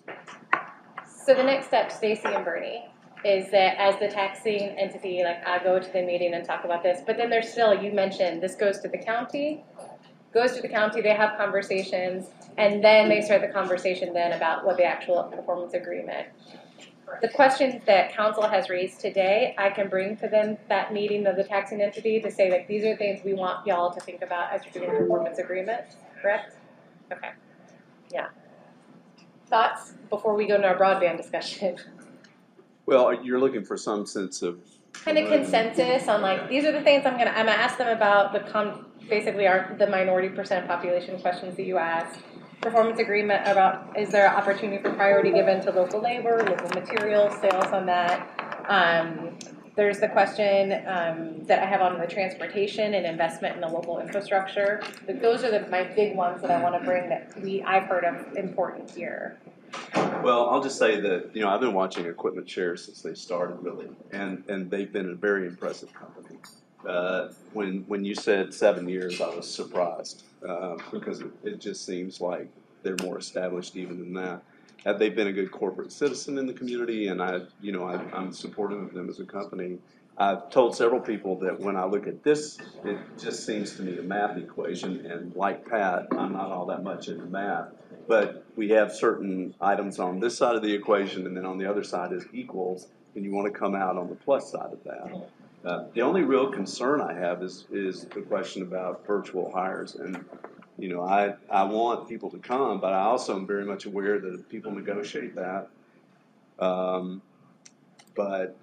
So the next step, Stacy and Bernie, is that as the taxing entity, like I go to the meeting and talk about this, but then there's still, you mentioned, this goes to the county, goes to the county, they have conversations, and then they start the conversation then about what the actual performance agreement. The questions that council has raised today, I can bring to them that meeting of the taxing entity to say like these are things we want y'all to think about as you're doing performance agreements, correct? Okay, yeah. Thoughts before we go into our broadband discussion? Well, you're looking for some sense of Kind of consensus on like these are the things I'm gonna I'm gonna ask them about the con basically our the minority percent population questions that you asked. Performance agreement about is there opportunity for priority given to local labor, local materials, sales on that. Um, there's the question um, that I have on the transportation and investment in the local infrastructure. But those are the, my big ones that I want to bring that we I've heard of important here. Well, I'll just say that, you know, I've been watching Equipment Share since they started, really, and, and they've been a very impressive company. Uh, when when you said seven years, I was surprised uh, because it, it just seems like they're more established even than that. Uh, they've been a good corporate citizen in the community, and I, you know, I, I'm supportive of them as a company. I've told several people that when I look at this, it just seems to me a math equation, and like Pat, I'm not all that much into math. But we have certain items on this side of the equation, and then on the other side is equals, and you want to come out on the plus side of that. Uh, the only real concern I have is is the question about virtual hires, and you know, I I want people to come, but I also am very much aware that people negotiate that. Um, but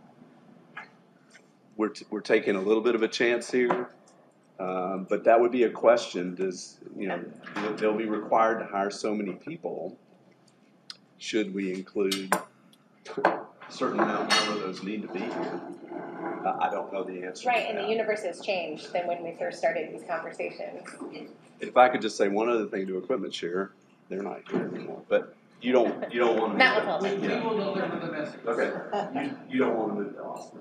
we're t- we're taking a little bit of a chance here. Um, but that would be a question. Does, you know, they'll be required to hire so many people. Should we include a certain amount number of those need to be here? Uh, I don't know the answer. Right, to and that. the universe has changed than when we first started these conversations. If I could just say one other thing to Equipment Share, they're not here anymore. But you don't you don't want to. Matt will tell move me. yeah. We will deliver the message. Okay. You, you don't want to move to Austin.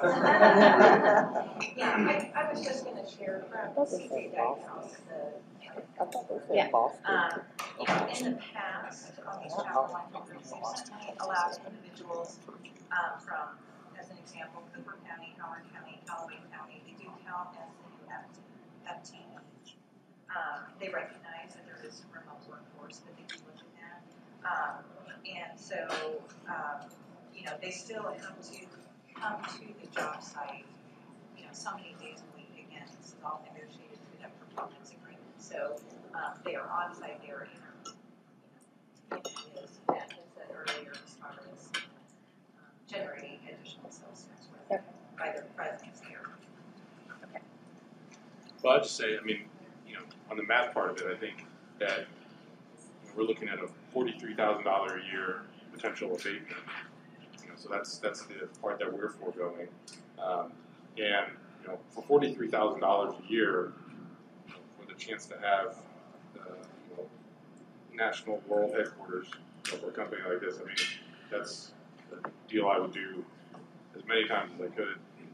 Yeah, I, I was just gonna share from C J Dykehouse, the, Yeah. um, you know, in the past, on these chapter one hundreds, they've certainly allowed individuals, um, from, as an example, Cooper County, Howard County, Callaway County, they do count as the new F T E. Um, they recognize that there is some remote workforce that they do look at that. Um, and so, um, you know, they still come to, come to the job site, you know, so many days a week. Again, this is all negotiated through that performance agreement. So, um, they are on site, they are in, you know, it is, Matt had said earlier, as far as, um, generating additional sales tax revenue by their presence here. Well, I'd just say, I mean, you know, on the math part of it, I think that you know, we're looking at a forty-three thousand dollars a year potential abatement. You know, so that's that's the part that we're foregoing. Um, and you know, for forty-three thousand dollars a year, you know, for the chance to have uh, you know, national world headquarters for a company like this, I mean, that's a deal I would do as many times as I could.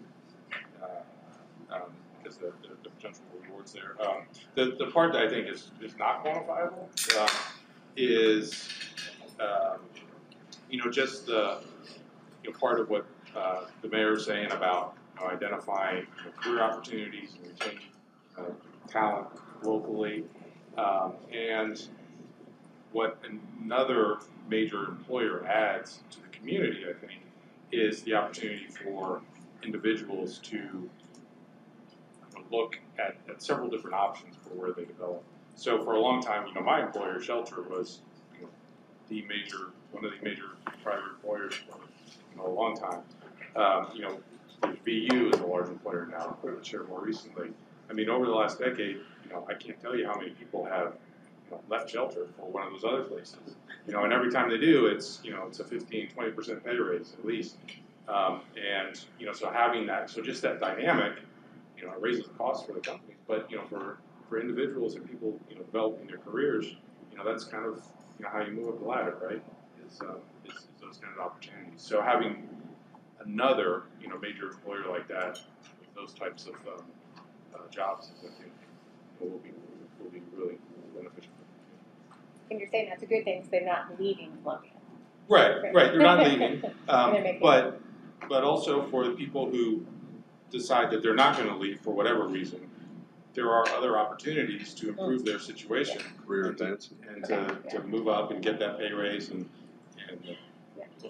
Uh, um, because the, the, the potential rewards there. Um, the, the part that I think is, is not quantifiable um, is, um, you know, just the, you know, part of what uh, the mayor is saying about you know, identifying you know, career opportunities and retaining uh, talent locally. Um, and what another major employer adds to the community, I think, is the opportunity for individuals to look at, at several different options for where they develop. So for a long time, you know, my employer, Shelter, was you know, the major, one of the major private employers for you know, a long time. Um, you know, B U is a large employer now, Equipment Share more recently. I mean, over the last decade, you know, I can't tell you how many people have you know, left Shelter for one of those other places. You know, and every time they do, it's you know, it's a fifteen, twenty percent pay raise at least. Um, and you know, so having that, so just that dynamic. You know, it raises the cost for the companies, but you know, for, for individuals and people, you know, developing their careers, you know, that's kind of you know how you move up the ladder, right? Is, um, is, is those kind of opportunities. So having another, you know, major employer like that with those types of um, uh, jobs, I think, you know, will be will be really beneficial. And you're saying that's a good thing because they're not leaving Columbia. Right, right. They're not leaving, um, They're making- but but also for the people who decide that they're not going to leave for whatever reason, there are other opportunities to improve their situation, Career and to, advancement. and to, to move up and get that pay raise and and. Uh, Yeah.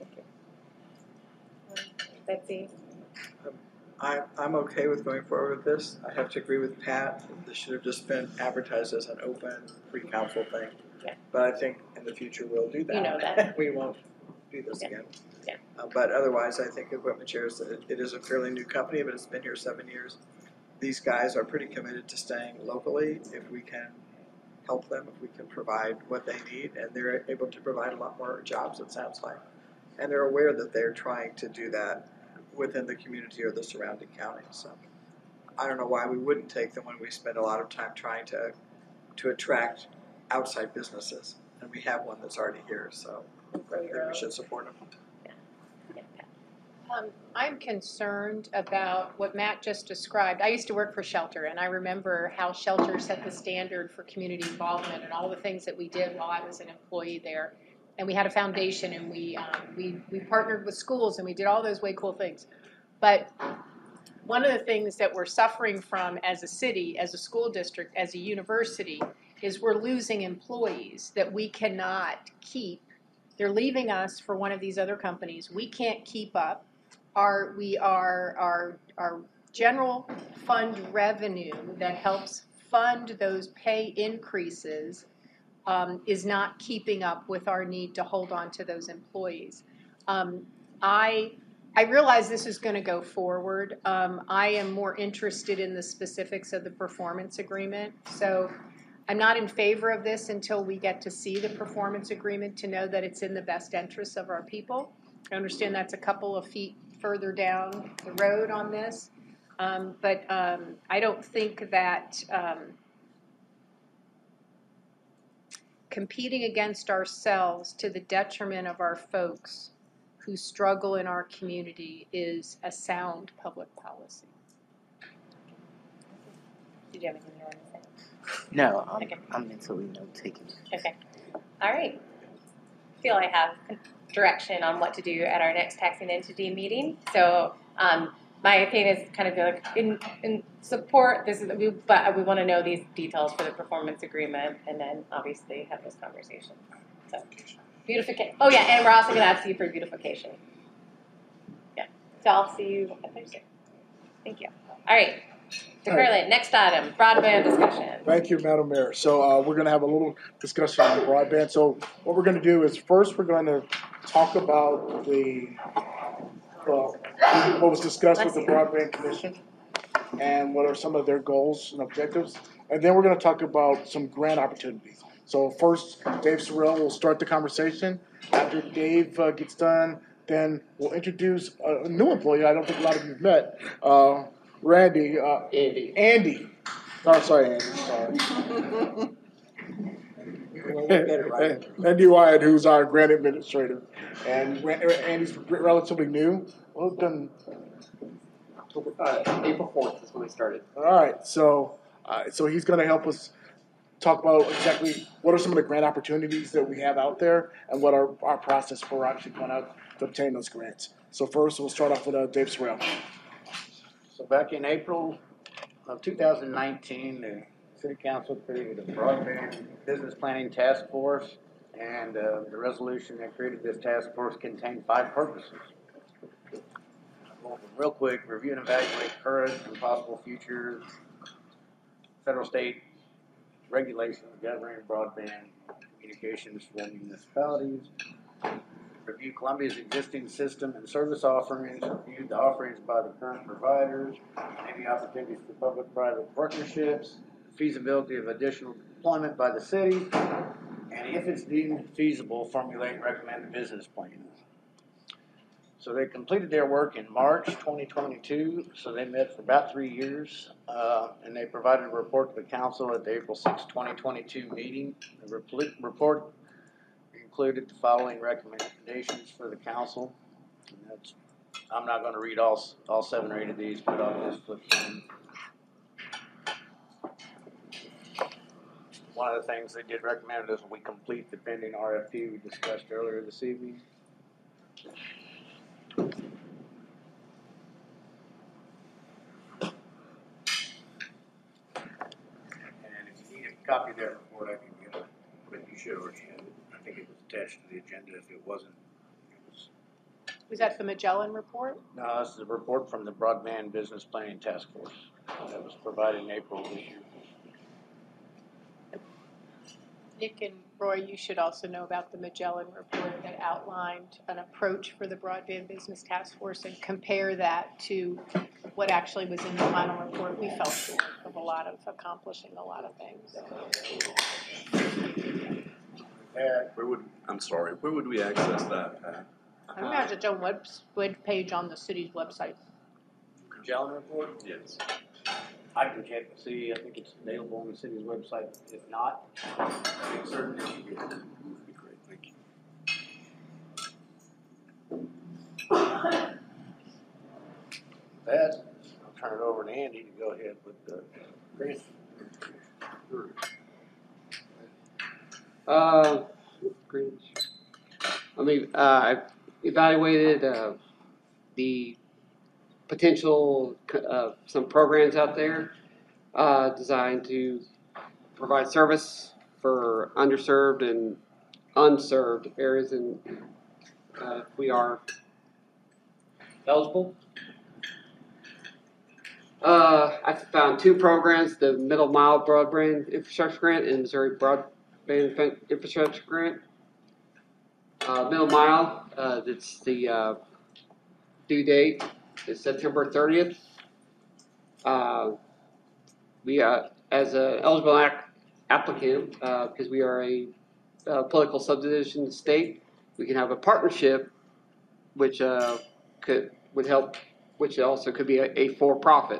Betsy? I, I'm okay with going forward with this. I have to agree with Pat. This should have just been advertised as an open, free council thing. Yeah. But I think in the future we'll do that. You know that. We won't do this Yeah. again. Yeah. Uh, but otherwise, I think Equipment Shares, it, it is a fairly new company, but it's been here seven years. These guys are pretty committed to staying locally if we can help them, if we can provide what they need, and they're able to provide a lot more jobs, it sounds like. And they're aware that they're trying to do that within the community or the surrounding counties. So I don't know why we wouldn't take them when we spend a lot of time trying to to attract outside businesses, and we have one that's already here. So I think we should support them. Um, I'm concerned about what Matt just described. I used to work for Shelter, and I remember how Shelter set the standard for community involvement and all the things that we did while I was an employee there. And we had a foundation, and we um, we we partnered with schools, and we did all those way cool things. But one of the things that we're suffering from as a city, as a school district, as a university, is we're losing employees that we cannot keep. They're leaving us for one of these other companies. We can't keep up. Our, we are, our, our general fund revenue that helps fund those pay increases um, is not keeping up with our need to hold on to those employees. Um, I, I realize this is going to go forward. Um, I am more interested in the specifics of the performance agreement. So I'm not in favor of this until we get to see the performance agreement to know that it's in the best interests of our people. I understand that's a couple of feet further down the road on this, um, but um, I don't think that um, competing against ourselves to the detriment of our folks who struggle in our community is a sound public policy. Did you have anything you wanted to say? No, I'm, Okay. I'm mentally note taking. Okay. All right. I feel I have direction on what to do at our next taxing entity meeting. So um, my opinion is kind of like in, in support. This is, we, but we want to know these details for the performance agreement, and then obviously have those conversations. So beautification. Oh yeah, and we're also going to ask you for beautification. Yeah. So I'll see you on Thursday. Thank you. All right. So Curlin, next item, broadband discussion. Thank you, Madam Mayor. So uh, we're going to have a little discussion on broadband. So what we're going to do is first we're going to talk about the well, what was discussed with the Broadband Commission and what are some of their goals and objectives. And then we're going to talk about some grant opportunities. So first, Dave Sorrell will start the conversation. After Dave uh, gets done, then we'll introduce a new employee I don't think a lot of you have met. Uh, Randy, uh, Andy. Andy. Oh, sorry, Andy. Sorry. Andy Wyatt, who's our grant administrator, and Andy's relatively new. Well done. Uh, April fourth is when we started. All right, so uh, so he's going to help us talk about exactly what are some of the grant opportunities that we have out there, and what our our process for actually going out to obtain those grants. So first, we'll start off with uh, Dave Sorrell. So back in April of two thousand nineteen, the City Council created a broadband business planning task force, and uh, the resolution that created this task force contained five purposes. I'll go over them real quick: review and evaluate current and possible future federal, state regulations governing broadband communications for municipalities. Review Columbia's existing system and service offerings, review the offerings by the current providers, any opportunities for public-private partnerships, feasibility of additional deployment by the city, and if it's deemed feasible, formulate and recommend a business plan. So they completed their work in March twenty twenty-two, so they met for about three years, uh, and they provided a report to the council at the April sixth, twenty twenty-two meeting. The report included the following recommendations for the council. And that's, I'm not going to read all all seven or eight of these, but I'll just flip them. One of the things they did recommend is we complete the pending R F P we discussed earlier this evening. And if you need a copy of that report, I can get it, but you should already have it. I think it was attached to the agenda. If it wasn't, it was. Was that the Magellan report? No, this is a report from the Broadband Business Planning Task Force that was provided in April of this year. Nick and Roy, you should also know about the Magellan report that outlined an approach for the Broadband Business Task Force and compare that to what actually was in the final report. We fell short of a lot of accomplishing a lot of things. Uh, where would, I'm sorry, where would we access that, Pat? I imagine it's own web, web page on the city's website. Magellan report? Yes. I can check to see, I think it's available on the city's website. If not, it certainly should be. That'd be great, thank you. That, I'll turn it over to Andy to go ahead with the grant. Uh, greens. I mean, uh, I evaluated uh, the potential uh, some programs out there uh, designed to provide service for underserved and unserved areas, and uh, we are eligible. Uh, I found two programs: the Middle Mile Broadband Infrastructure Grant and Missouri Broadband Infrastructure Grant. Uh, Middle Mile, uh, it's the uh, due date is September thirtieth. Uh, we, uh, as an eligible ac- applicant, uh, because we are a uh, political subdivision state, we can have a partnership, which uh, could would help, which also could be a, a for-profit.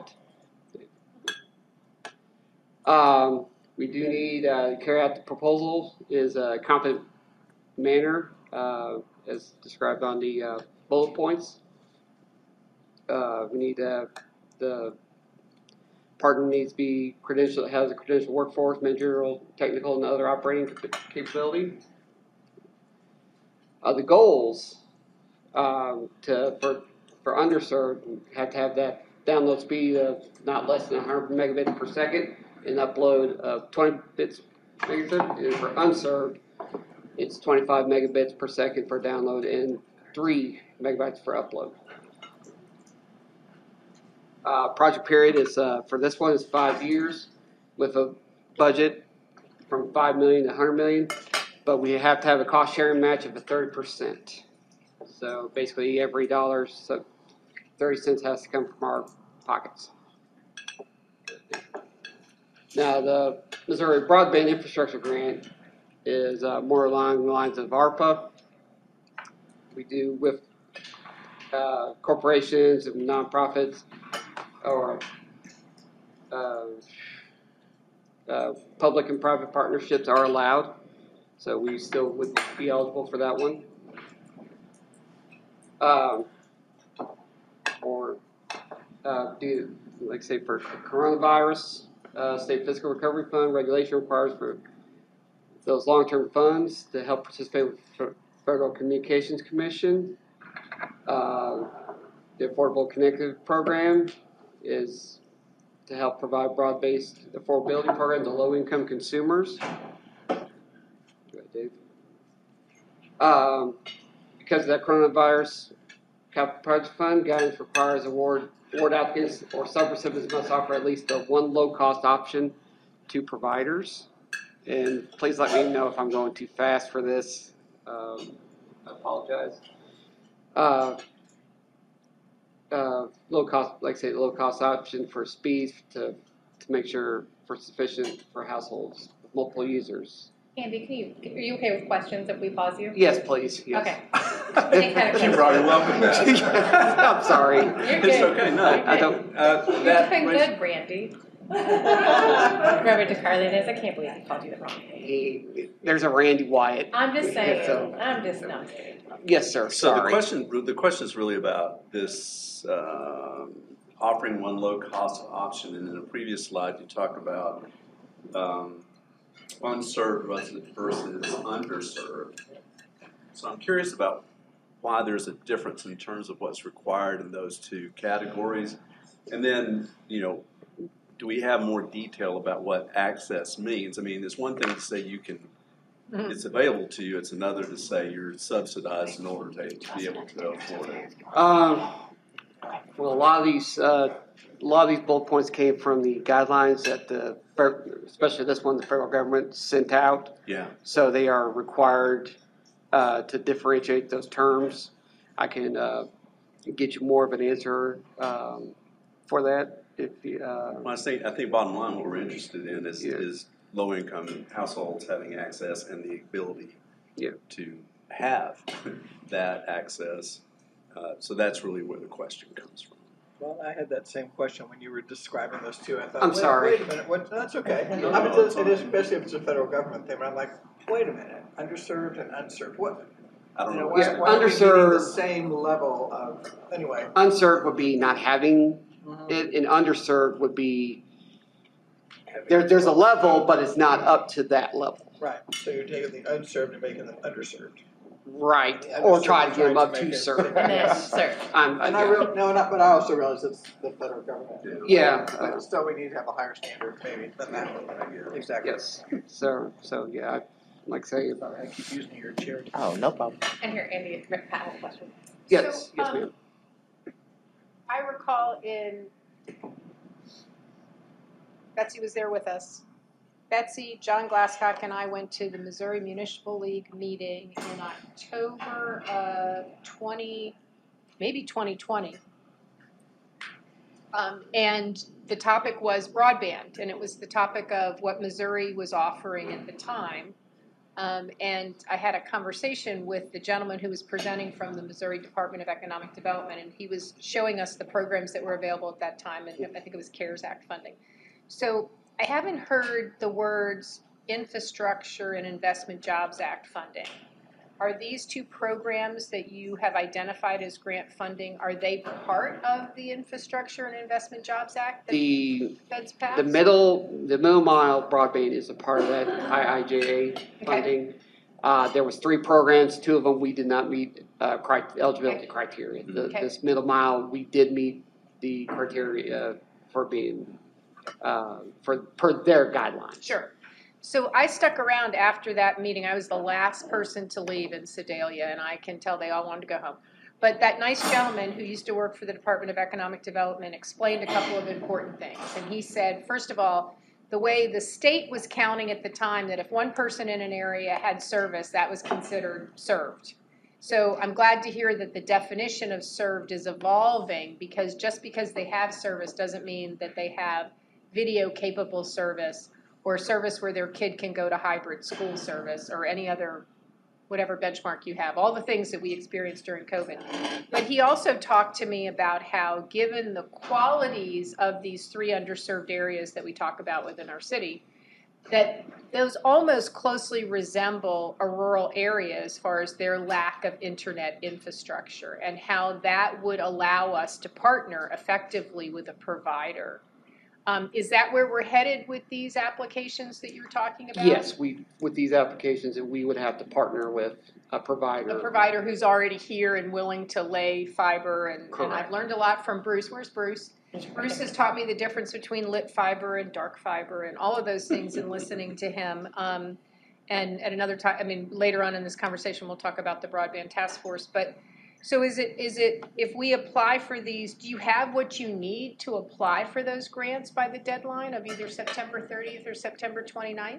Um, we do need uh, to carry out the proposal is a competent manner, uh, as described on the uh, bullet points. Uh, we need to have the partner needs to be credentialed, has a credentialed workforce, managerial, technical, and other operating capability. Uh, the goals um, to for for underserved have to have that download speed of not less than one hundred megabits per second and upload of twenty bits per second. And for unserved, it's twenty-five megabits per second for download and three megabytes for upload. Uh, project period is uh, for this one is five years, with a budget from five million to one hundred million, but we have to have a cost sharing match of a thirty percent. So basically, every dollar, so thirty cents has to come from our pockets. Now, the Missouri Broadband Infrastructure Grant is uh, more along the lines of ARPA. We do with uh, corporations and nonprofits, or uh, uh, public and private partnerships are allowed, so we still would be eligible for that one. Um, or uh, do, like say for coronavirus, uh, state fiscal recovery fund regulation requires for those long-term funds to help participate with the Federal Communications Commission. Uh, the Affordable Connected Program is to help provide broad-based affordability program to low-income consumers. Go ahead, Dave. Um, because of that coronavirus capital project fund, guidance requires award award applicants or sub-recipients must offer at least a one low-cost option to providers. And please let me know if I'm going too fast for this. Um, I apologize. Uh, uh, low cost, like I say, low cost option for speeds to to make sure for sufficient for households with multiple users. Andy, can you, are you okay with questions if we pause you? Yes, please. Yes. Okay. She brought him welcome back. I'm sorry. You're good. It's okay, no. I, I don't. Uh, You're that doing raised- good, Brandy. Remember DeCarly is, I can't believe he called you the wrong name. He, there's a Randy Wyatt. I'm just saying, So- I'm just not kidding. Yes, sir. So the Sorry. question, the question is really about this um, offering one low-cost option. And in a previous slide, you talked about um, unserved versus underserved. So I'm curious about why there's a difference in terms of what's required in those two categories. And then, you know, do we have more detail about what access means? I mean, it's one thing to say you can, it's available to you. It's another to say you're subsidized in order to, to be able to afford it. Um, well, a lot of these, uh, a lot of these bullet points came from the guidelines that the, especially this one, the federal government sent out. Yeah. So they are required uh, to differentiate those terms. I can uh, get you more of an answer um, for that. If you, uh, Well, I think, I think bottom line, what we're interested in is, Yeah. is low-income households having access and the ability Yeah. to have that access. Uh, so that's really where the question comes from. Well, I had that same question when you were describing those two. I thought, I'm wait, sorry. Wait a minute, what, no, that's okay. No, I mean, no, it it's is, it is, fine. especially if it's a federal government thing, but I'm like, wait a minute, underserved and unserved, what? I don't You know, know. why, Yeah, why are we meeting the underserved- same level of, anyway. Unserved would be not having Mhm. it, and underserved would be, there, there's a level, but it's not up to that level. Right, so you're taking the unserved and making them underserved. Right, The or underserved try to are get them trying up to to make it- serve. And then serve. I'm, And I yeah. real, no, not, but I also realize it's the federal government. Yeah. But still, we need to have a higher standard maybe than that. Exactly. Yes, so, so, yeah, I- like I say, Sorry, I keep using your chair. Oh, no problem. And here, Andy, Pat has a question. yes, So, yes, um, ma'am. I recall in, Betsy was there with us. Betsy, John Glasscock, and I went to the Missouri Municipal League meeting in October of twenty, maybe twenty twenty. Um, and the topic was broadband, and it was the topic of what Missouri was offering at the time. Um, and I had a conversation with the gentleman who was presenting from the Missouri Department of Economic Development, and he was showing us the programs that were available at that time, and I think it was CARES Act funding. So I haven't heard the words Infrastructure and Investment Jobs Act funding. Are these two programs that you have identified as grant funding, are they part of the Infrastructure and Investment Jobs Act that The, that's passed? the middle, the middle mile broadband is a part of that I I J A funding. Uh, there was three programs, two of them we did not meet, uh, cri- eligibility Okay. criteria. The, Okay. This middle mile, we did meet the criteria for being, uh, for, per their guidelines. Sure. So I stuck around after that meeting. I was the last person to leave in Sedalia, and I can tell they all wanted to go home. But that nice gentleman who used to work for the Department of Economic Development explained a couple of important things. And he said, first of all, the way the state was counting at the time, that if one person in an area had service, that was considered served. So I'm glad to hear that the definition of served is evolving, because just because they have service doesn't mean that they have video capable service or service where their kid can go to hybrid school service or any other, whatever benchmark you have, all the things that we experienced during COVID. But he also talked to me about how, given the qualities of these three underserved areas that we talk about within our city, that those almost closely resemble a rural area as far as their lack of internet infrastructure, and how that would allow us to partner effectively with a provider. Um, is that where we're headed with these applications that you're talking about? Yes, we, with these applications, that we would have to partner with a provider. A provider who's already here and willing to lay fiber, and, and I've Correct. learned a lot from Bruce. Where's Bruce? Bruce has taught me the difference between lit fiber and dark fiber and all of those things in listening to him. Um, and at another time, I mean, later on in this conversation, we'll talk about the broadband task force. But so is it, is it, if we apply for these, do you have what you need to apply for those grants by the deadline of either September thirtieth or September twenty-ninth?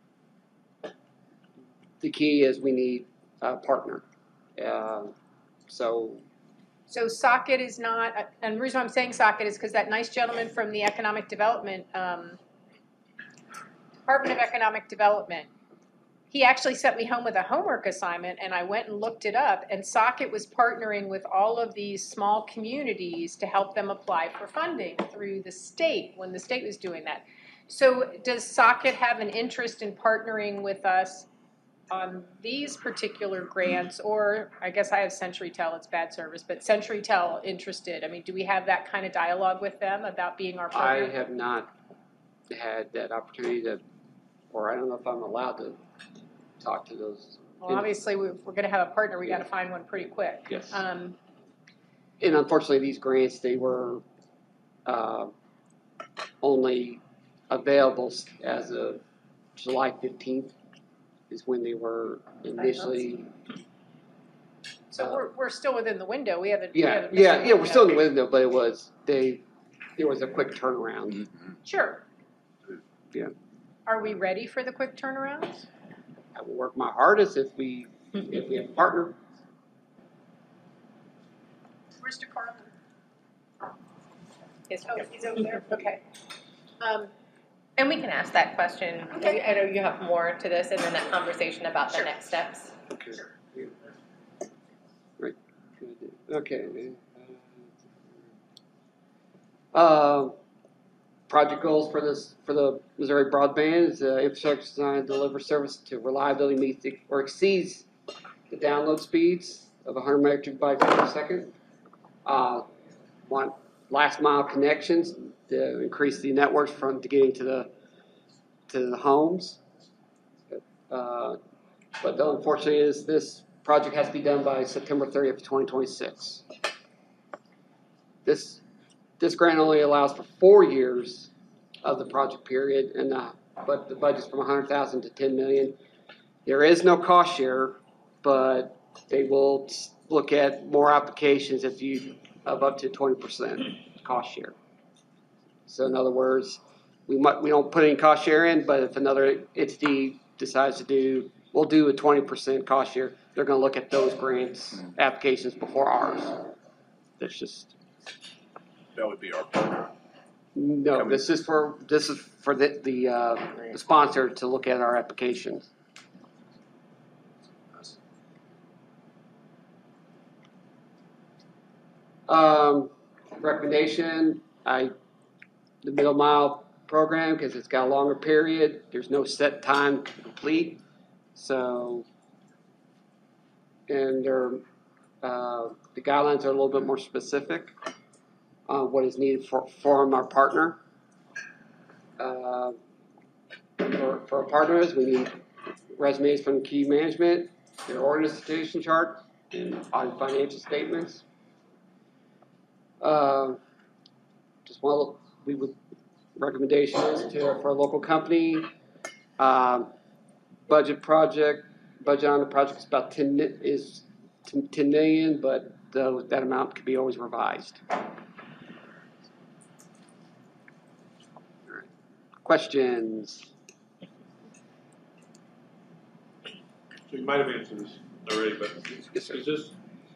The key is we need a partner. Uh, so So Socket is not, and the reason I'm saying Socket is because that nice gentleman from the Economic Development, um, Department of Economic Development, he actually sent me home with a homework assignment, and I went and looked it up, and Socket was partnering with all of these small communities to help them apply for funding through the state when the state was doing that. So does Socket have an interest in partnering with us on these particular grants, or I guess I have CenturyTel, it's bad service, but CenturyTel interested? I mean, do we have that kind of dialogue with them about being our I partner? have not had that opportunity to, or I don't know if I'm allowed to talk to those. Well, obviously, we- if we're gonna have a partner, we gotta find one pretty quick. Yes. Um, And unfortunately, these grants, they were uh, only available as of July fifteenth is when they were initially. so we're, we're still within the window, we haven't. we Yeah, haven't missed yeah, the yeah, we're still in the window. window, but it was, they, there was a quick turnaround. Sure. Yeah. Are we ready for the quick turnarounds? I will work my hardest if we, if we have a partner. Where's DeCarlo? Yes, oh, he's over there, okay. Um, And we can ask that question. Okay. I know you have more to this, and then that conversation about the Sure. next steps. Okay. Right. Okay. Uh, project goals for this for the Missouri broadband is uh, infrastructure designed to deliver service to reliability meets the, or exceeds the download speeds of one hundred megabytes per second. Uh, want last mile connections to increase the networks from to getting to the to the homes. Uh, but though unfortunately is this project has to be done by September thirtieth, twenty twenty-six. This this grant only allows for four years of the project period, and uh, but the budget's from one hundred thousand to ten million. There is no cost share, but they will look at more applications if you of up to twenty percent cost share. So in other words, we might we don't put any cost share in, but if another entity decides to do, we'll do a twenty percent cost share. They're going to look at those grants applications before ours. That's just That would be our partner. no. Coming. This is for this is for the the, uh, the sponsor to look at our applications. Um, recommendation, I, the middle mile program, because it's got a longer period, there's no set time to complete, so, and they're, uh, the guidelines are a little bit more specific on what is needed for, from our partner. Uh, for, for our partners, we need resumes from key management, their organization chart, and audit financial statements. Uh, just one, we would recommendation is to for a local company. Um, budget project budget on the project is about ten is ten million, but the, that amount could be always revised. Right. Questions? So you might have answered this already, but is, Yes, sir. is this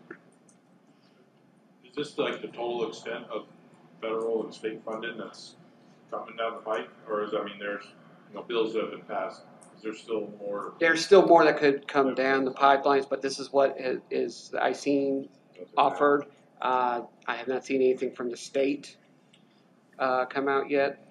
is this like the total extent of federal and state funding that's coming down the pike, or is I mean there's you know bills that have been passed? Is there still more? There's still more that could come down the pipelines, but this is what is, is I seen offered. Uh, I have not seen anything from the state uh, come out yet.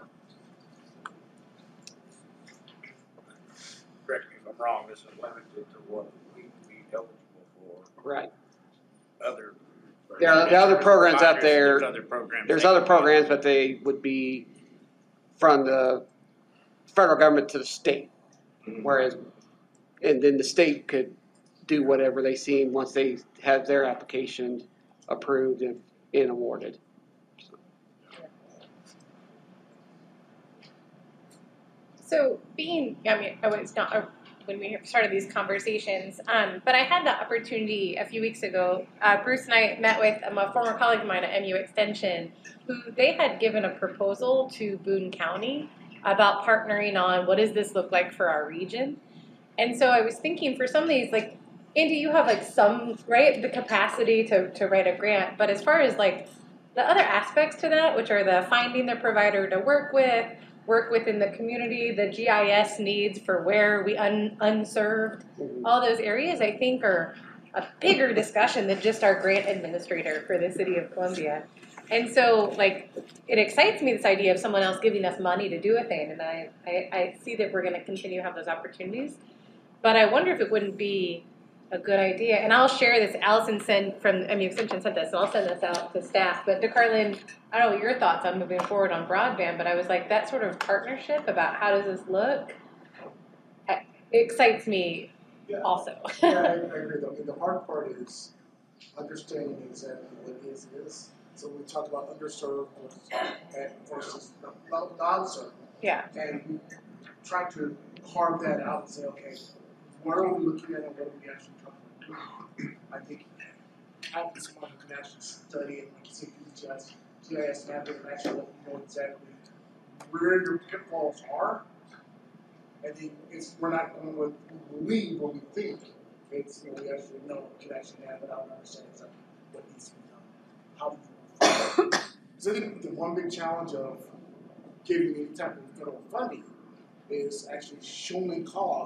Correct me if I'm wrong, this is limited to what we would be eligible for. Right. Other. There are, there are other programs out there. There's other programs. There's other programs, but they would be from the federal government to the state. Mm-hmm. Whereas, and then the state could do whatever they see once they have their application approved and, and awarded. So being, I mean, I was not uh, when we started these conversations, um, but I had the opportunity a few weeks ago. Uh, Bruce and I met with um, a former colleague of mine at M U Extension, who they had given a proposal to Boone County about partnering on what does this look like for our region. And so I was thinking for some of these, like, Andy, you have like some, right, the capacity to, to write a grant, but as far as like the other aspects to that, which are the finding the provider to work with, work within the community, the G I S needs for where we un, unserved, mm-hmm. all those areas I think are a bigger discussion than just our grant administrator for the city of Columbia. And so, like, it excites me, this idea of someone else giving us money to do a thing, and I, I, I see that we're going to continue to have those opportunities. But I wonder if it wouldn't be a good idea, and I'll share this. Allison sent from M U Extension sent this, so I'll send this out to staff. But DeCarlin, I don't know what your thoughts on moving forward on broadband, but I was like, that sort of partnership about how does this look, it excites me yeah. also. yeah, I, I agree. Though. The hard part is understanding exactly what it is. It is. So we talk about underserved versus non-served. Yeah. And we try to carve that out and say, okay, what are we looking at and what are we actually talking about? I think having someone who can actually study and like you say, G I S, G I S mapping and actually let you know exactly where your pitfalls are. I think it's we're not going with what we believe what we think. It's you know, we actually know we can actually map it out and understand exactly what needs to be done. How do you So I think the one big challenge of giving any type of federal funding is actually showing cause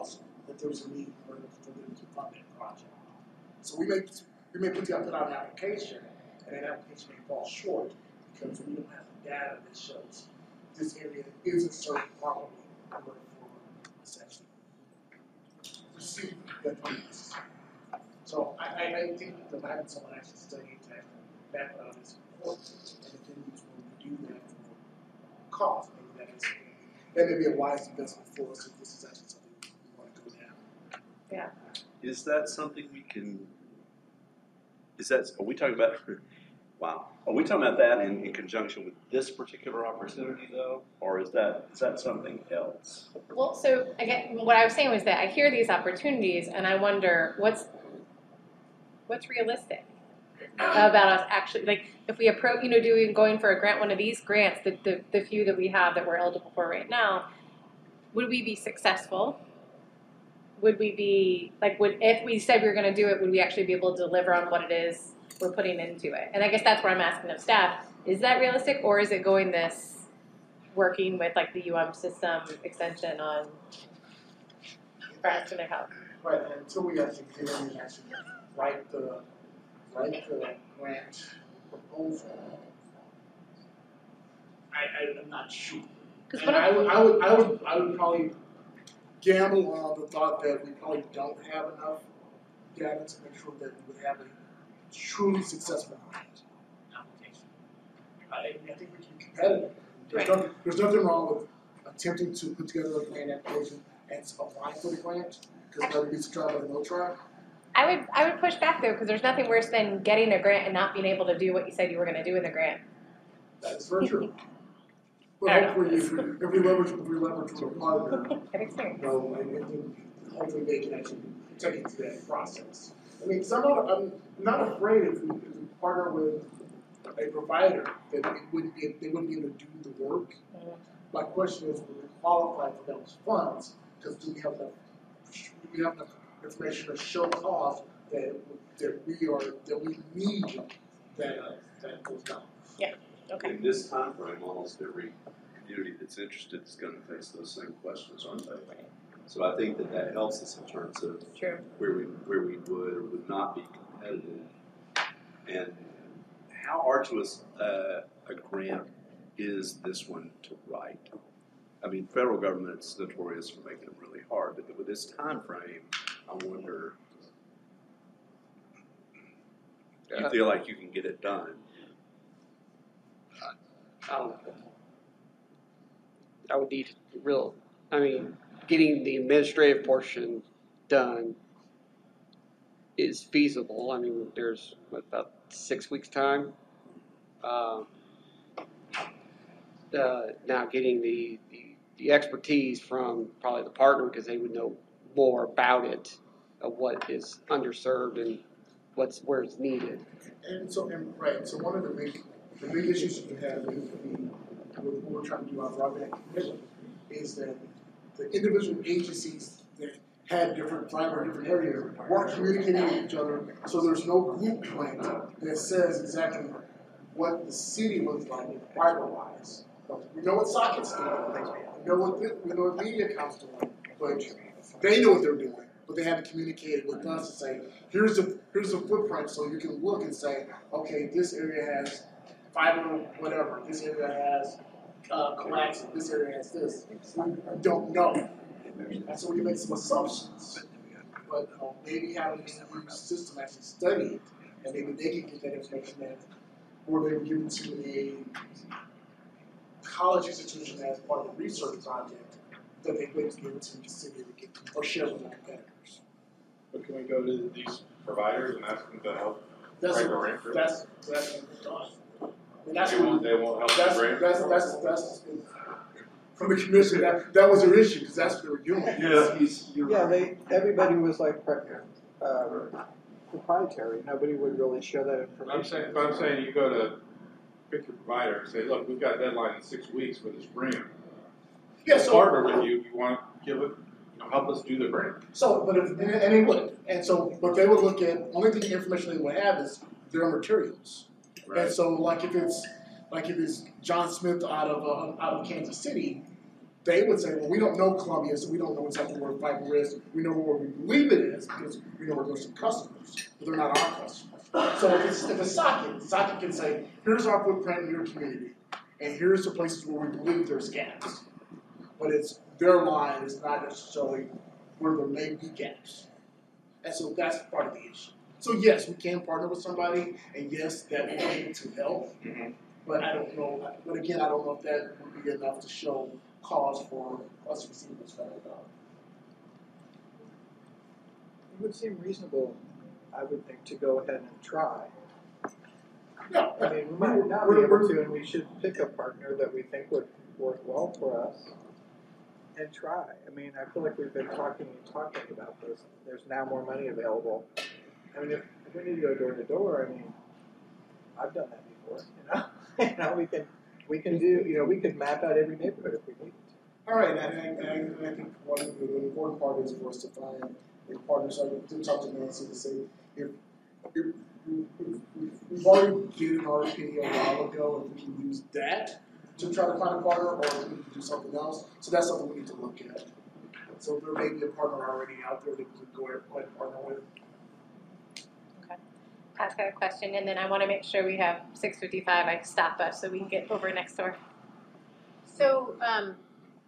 that there's a need for, for them to fund that project. So we may, we may put out, put out an application, and that application may fall short because we don't have the data that shows this area isn't served properly in order for essentially receive that funding. So I, I, I think that having someone actually study that background is important, and if they need to do that for cost, maybe that is that may be a wise investment for us if this is actually something we want to go down. Yeah. Is that something we can, is that, are we talking about, wow, are we talking about that in, in conjunction with this particular opportunity though? Or is that, is that something else? Well, so again, what I was saying was that I hear these opportunities and I wonder what's, what's realistic about us actually, like if we approach, you know, doing, going for a grant, one of these grants, the, the, the few that we have that we're eligible for right now, would we be successful? Would we be, like, would, if we said we were going to do it, would we actually be able to deliver on what it is we're putting into it? And I guess that's where I'm asking of staff, is that realistic, or is it going this, working with, like, the U M system extension on Braxton and Health? Right, and until we actually get in and actually write the, write the grant proposal, I, I, I'm not sure. And I would, I would, I would, I would probably gamble on the thought that we probably don't have enough data to make sure that we would have a truly successful grant application. I, I think we can be competitive. There's, Right. nothing, there's nothing wrong with attempting to put together a grant application and applying for the grant, because better gets a try than no try. I would, I would push back though, because there's nothing worse than getting a grant and not being able to do what you said you were going to do in the grant. That's very true. But Fair hopefully, if we, if we leverage, if we leverage with a partner, Good experience. you know, and, and hopefully they can actually take it through that process. I mean, because I'm not, I'm not afraid if we, if we partner with a provider that it wouldn't be, they wouldn't be able to do the work. Mm-hmm. My question is, will we qualify for those funds? Because do we have enough, do we have enough information to show cost that that we are that we need that uh, that those dollars? Yeah. Okay. In this time frame, almost every community that's interested is going to face those same questions, aren't they? Right. So I think that that helps us in terms of True. where we where we would or would not be competitive, and how arduous uh, a grant is this one to write. I mean, federal government's notorious for making them really hard, but with this time frame, I wonder. You feel like you can get it done? I don't know. I would need real, I mean, getting the administrative portion done is feasible. I mean, there's what, about six weeks' time. Um, uh, now getting the, the, the expertise from probably the partner, because they would know more about it, of what is underserved and what's where it's needed. And so, and right, so one of the big, the big issues that we have with the, with what we're trying to do our broadband commission is that the individual agencies that had different fiber in different areas weren't communicating with each other, so there's no blueprint that says exactly what the city looks like fiber-wise. We know what sockets do, we know what the, we know what MediaCom's doing, but they know what they're doing. But they haven't communicated with us to say, here's the here's the footprint, so you can look and say, okay, this area has fiber, whatever. This area has uh, coaxial. This area has this. We don't know, and so we can make some assumptions. But uh, maybe having the system actually study it, and maybe they can get that information that, or they were given to a college institution as part of the research project that they wouldn't give to the city to get or share with their competitors. But can we go to these providers and ask them to help That's write the grant for that's us? that's what we've done. And that's They what won't, they won't help that's the grant? that's that's that's from the commission that that was their issue because that's what they were doing. Yeah. He's, you're Yeah, right. they, everybody was like uh, proprietary, nobody would really share that But information. I'm saying, but I'm saying you go to pick your provider and say, look, we've got a deadline in six weeks for this grant. Yeah, so Partner with you, you want to give it, you know, help us do the grant. So, but if, and, and they would, and so, but they would look at, only thing information they would have is their materials. Right. And so, like if it's, like if it's John Smith out of, uh, out of Kansas City, they would say, well, we don't know Columbia, so we don't know exactly where fiber is. We know where we believe it is because we know where there's some customers, but they're not our customers. So if it's, if it's Socket, Socket can say, here's our footprint in your community, and here's the places where we believe there's gaps. But it's their line is not necessarily where there may be gaps. And so that's part of the issue. So yes, we can partner with somebody, and yes, that will be able to help. Mm-hmm. But I don't know, but again, I don't know if that would be enough to show cause for us receiving this federal dollar. It would seem reasonable, I would think, to go ahead and try. Yeah. I mean, we might not be able to, and we should pick a partner that we think would work well for us and try. I mean, I feel like we've been talking and talking about this. There's now more money available. I mean, if, if we need to go door to door, I mean, I've done that before, you know? You know, we can, we can do, you know, we could map out every neighborhood if we need to. All right, and I, and I, and I think one of the important part is for us to find a partner. So I did talk to Nancy to say, if, if, if, if we've already did an R F P a while ago, if we can use that to try to find a partner, or if we can do something else. So that's something we need to look at. So there may be a partner already out there that we could go ahead and partner with. Ask a question, and then I want to make sure we have six fifty-five. I stop us so we can get over next door. So, um,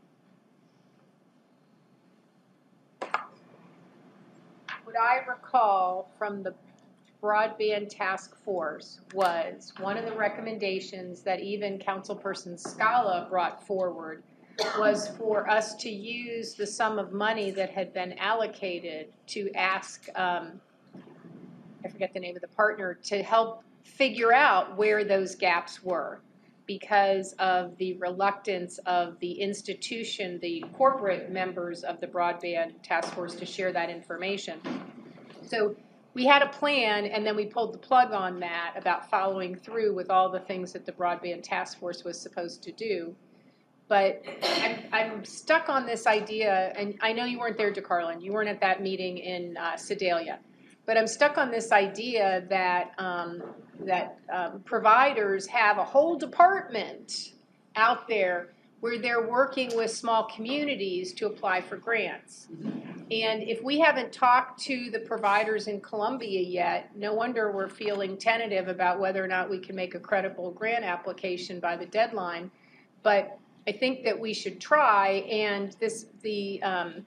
what I recall from the broadband task force was one of the recommendations that even Councilperson Scala brought forward was for us to use the sum of money that had been allocated to ask um, I forget the name of the partner, to help figure out where those gaps were because of the reluctance of the institution, the corporate members of the broadband task force to share that information. So we had a plan, and then we pulled the plug on that about following through with all the things that the broadband task force was supposed to do. But I'm, I'm stuck on this idea, and I know you weren't there, DeCarlin. You weren't at that meeting in uh, Sedalia. But I'm stuck on this idea that um, that um, providers have a whole department out there where they're working with small communities to apply for grants. And if we haven't talked to the providers in Columbia yet, no wonder we're feeling tentative about whether or not we can make a credible grant application by the deadline. But I think that we should try, and this the um,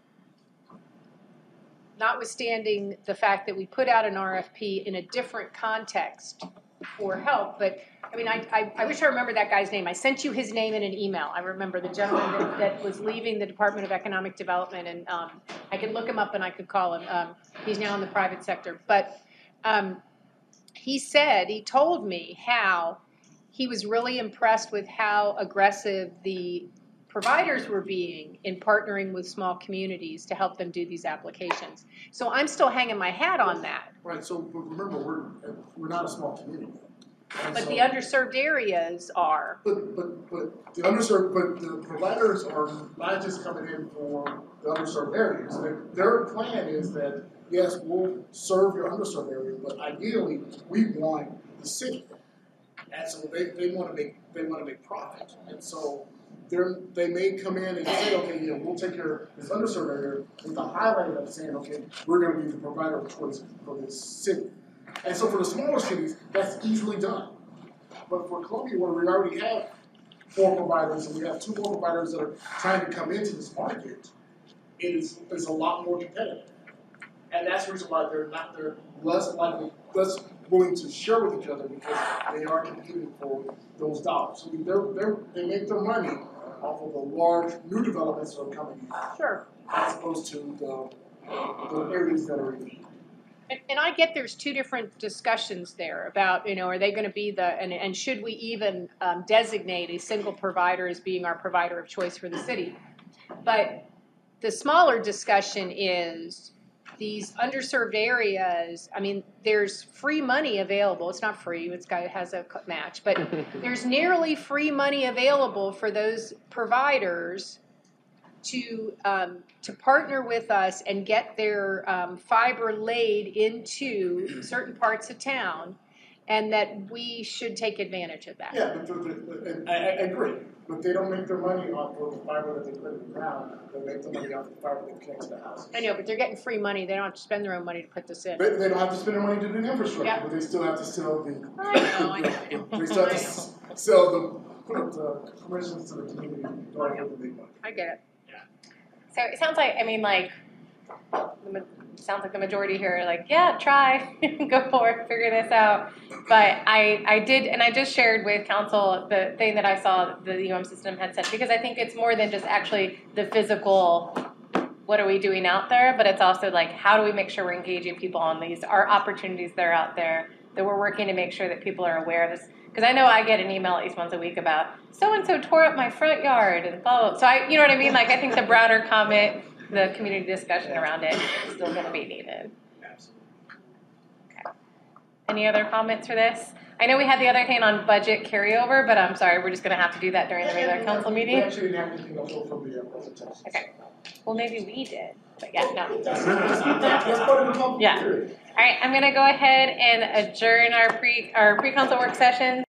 notwithstanding the fact that we put out an R F P in a different context for help, but I mean, I, I, I wish I remember that guy's name. I sent you his name in an email. I remember the gentleman that, that was leaving the Department of Economic Development, and um, I could look him up and I could call him. Um, he's now in the private sector. But um, he said, he told me how he was really impressed with how aggressive the providers were being in partnering with small communities to help them do these applications. So I'm still hanging my hat on that. Right, so but remember, we're, we're not a small community. And But so, the underserved areas are. But, but, but the underserved, but the providers are not just coming in for the underserved areas. Their, their plan is that, yes, we'll serve your underserved area, but ideally, we want the city. And so they, they want to make, they want to make profit. And so They're, they may come in and say, okay, yeah, we'll take care of this underserved area with the highlight of saying, okay, we're going to be the provider of choice for this city. And so for the smaller cities, that's easily done. But for Columbia, where we already have four providers and we have two more providers that are trying to come into this market, it is, is a lot more competitive. And that's the reason why they're not, they're less likely, less willing to share with each other because they are competing for those dollars. So they're, they're, they make their money off of the large new developments that are coming in. Sure. As opposed to the, the areas that are in need. And, and I get there's two different discussions there about, you know, are they going to be the, and, and should we even um, designate a single provider as being our provider of choice for the city? But the smaller discussion is these underserved areas. I mean, there's free money available. It's not free, it's got, it has a match, but there's nearly free money available for those providers to um, to partner with us and get their um, fiber laid into certain parts of town. and that we should take advantage of that. Yeah, but the, the, and I, I agree, but they don't make their money off of the fiber that they put in the ground, they make the money off of the fiber that connects to the house. I know, but they're getting free money, they don't have to spend their own money to put this in. They, they don't have to spend their money to do the infrastructure, Yeah. but they still have to sell the. I know, I know, I know. They still have I to know. s- sell the, the commissions to the community, don't have to make money. I get it. So it sounds like, I mean, like, the, ma- sounds like the majority here are like, yeah, try, go for it, figure this out. But I, I did, and I just shared with council the thing that I saw the U M system had said, because I think it's more than just actually the physical, what are we doing out there, but it's also like, how do we make sure we're engaging people on these, our opportunities that are out there, that we're working to make sure that people are aware of this. Because I know I get an email at least once a week about so-and-so tore up my front yard and blah, blah. So I, you know what I mean? Like, I think the broader comment, the community discussion around it is still gonna be needed. Okay. Any other comments for this? I know we had the other thing on budget carryover, but I'm sorry, we're just gonna have to do that during the regular council We meeting? actually didn't have anything else from the uh, presentation. Okay. Well, maybe we did, but yeah, no. That's, that's, that's part of the public Yeah. hearing. All right, I'm gonna go ahead and adjourn our pre, our pre-council work session.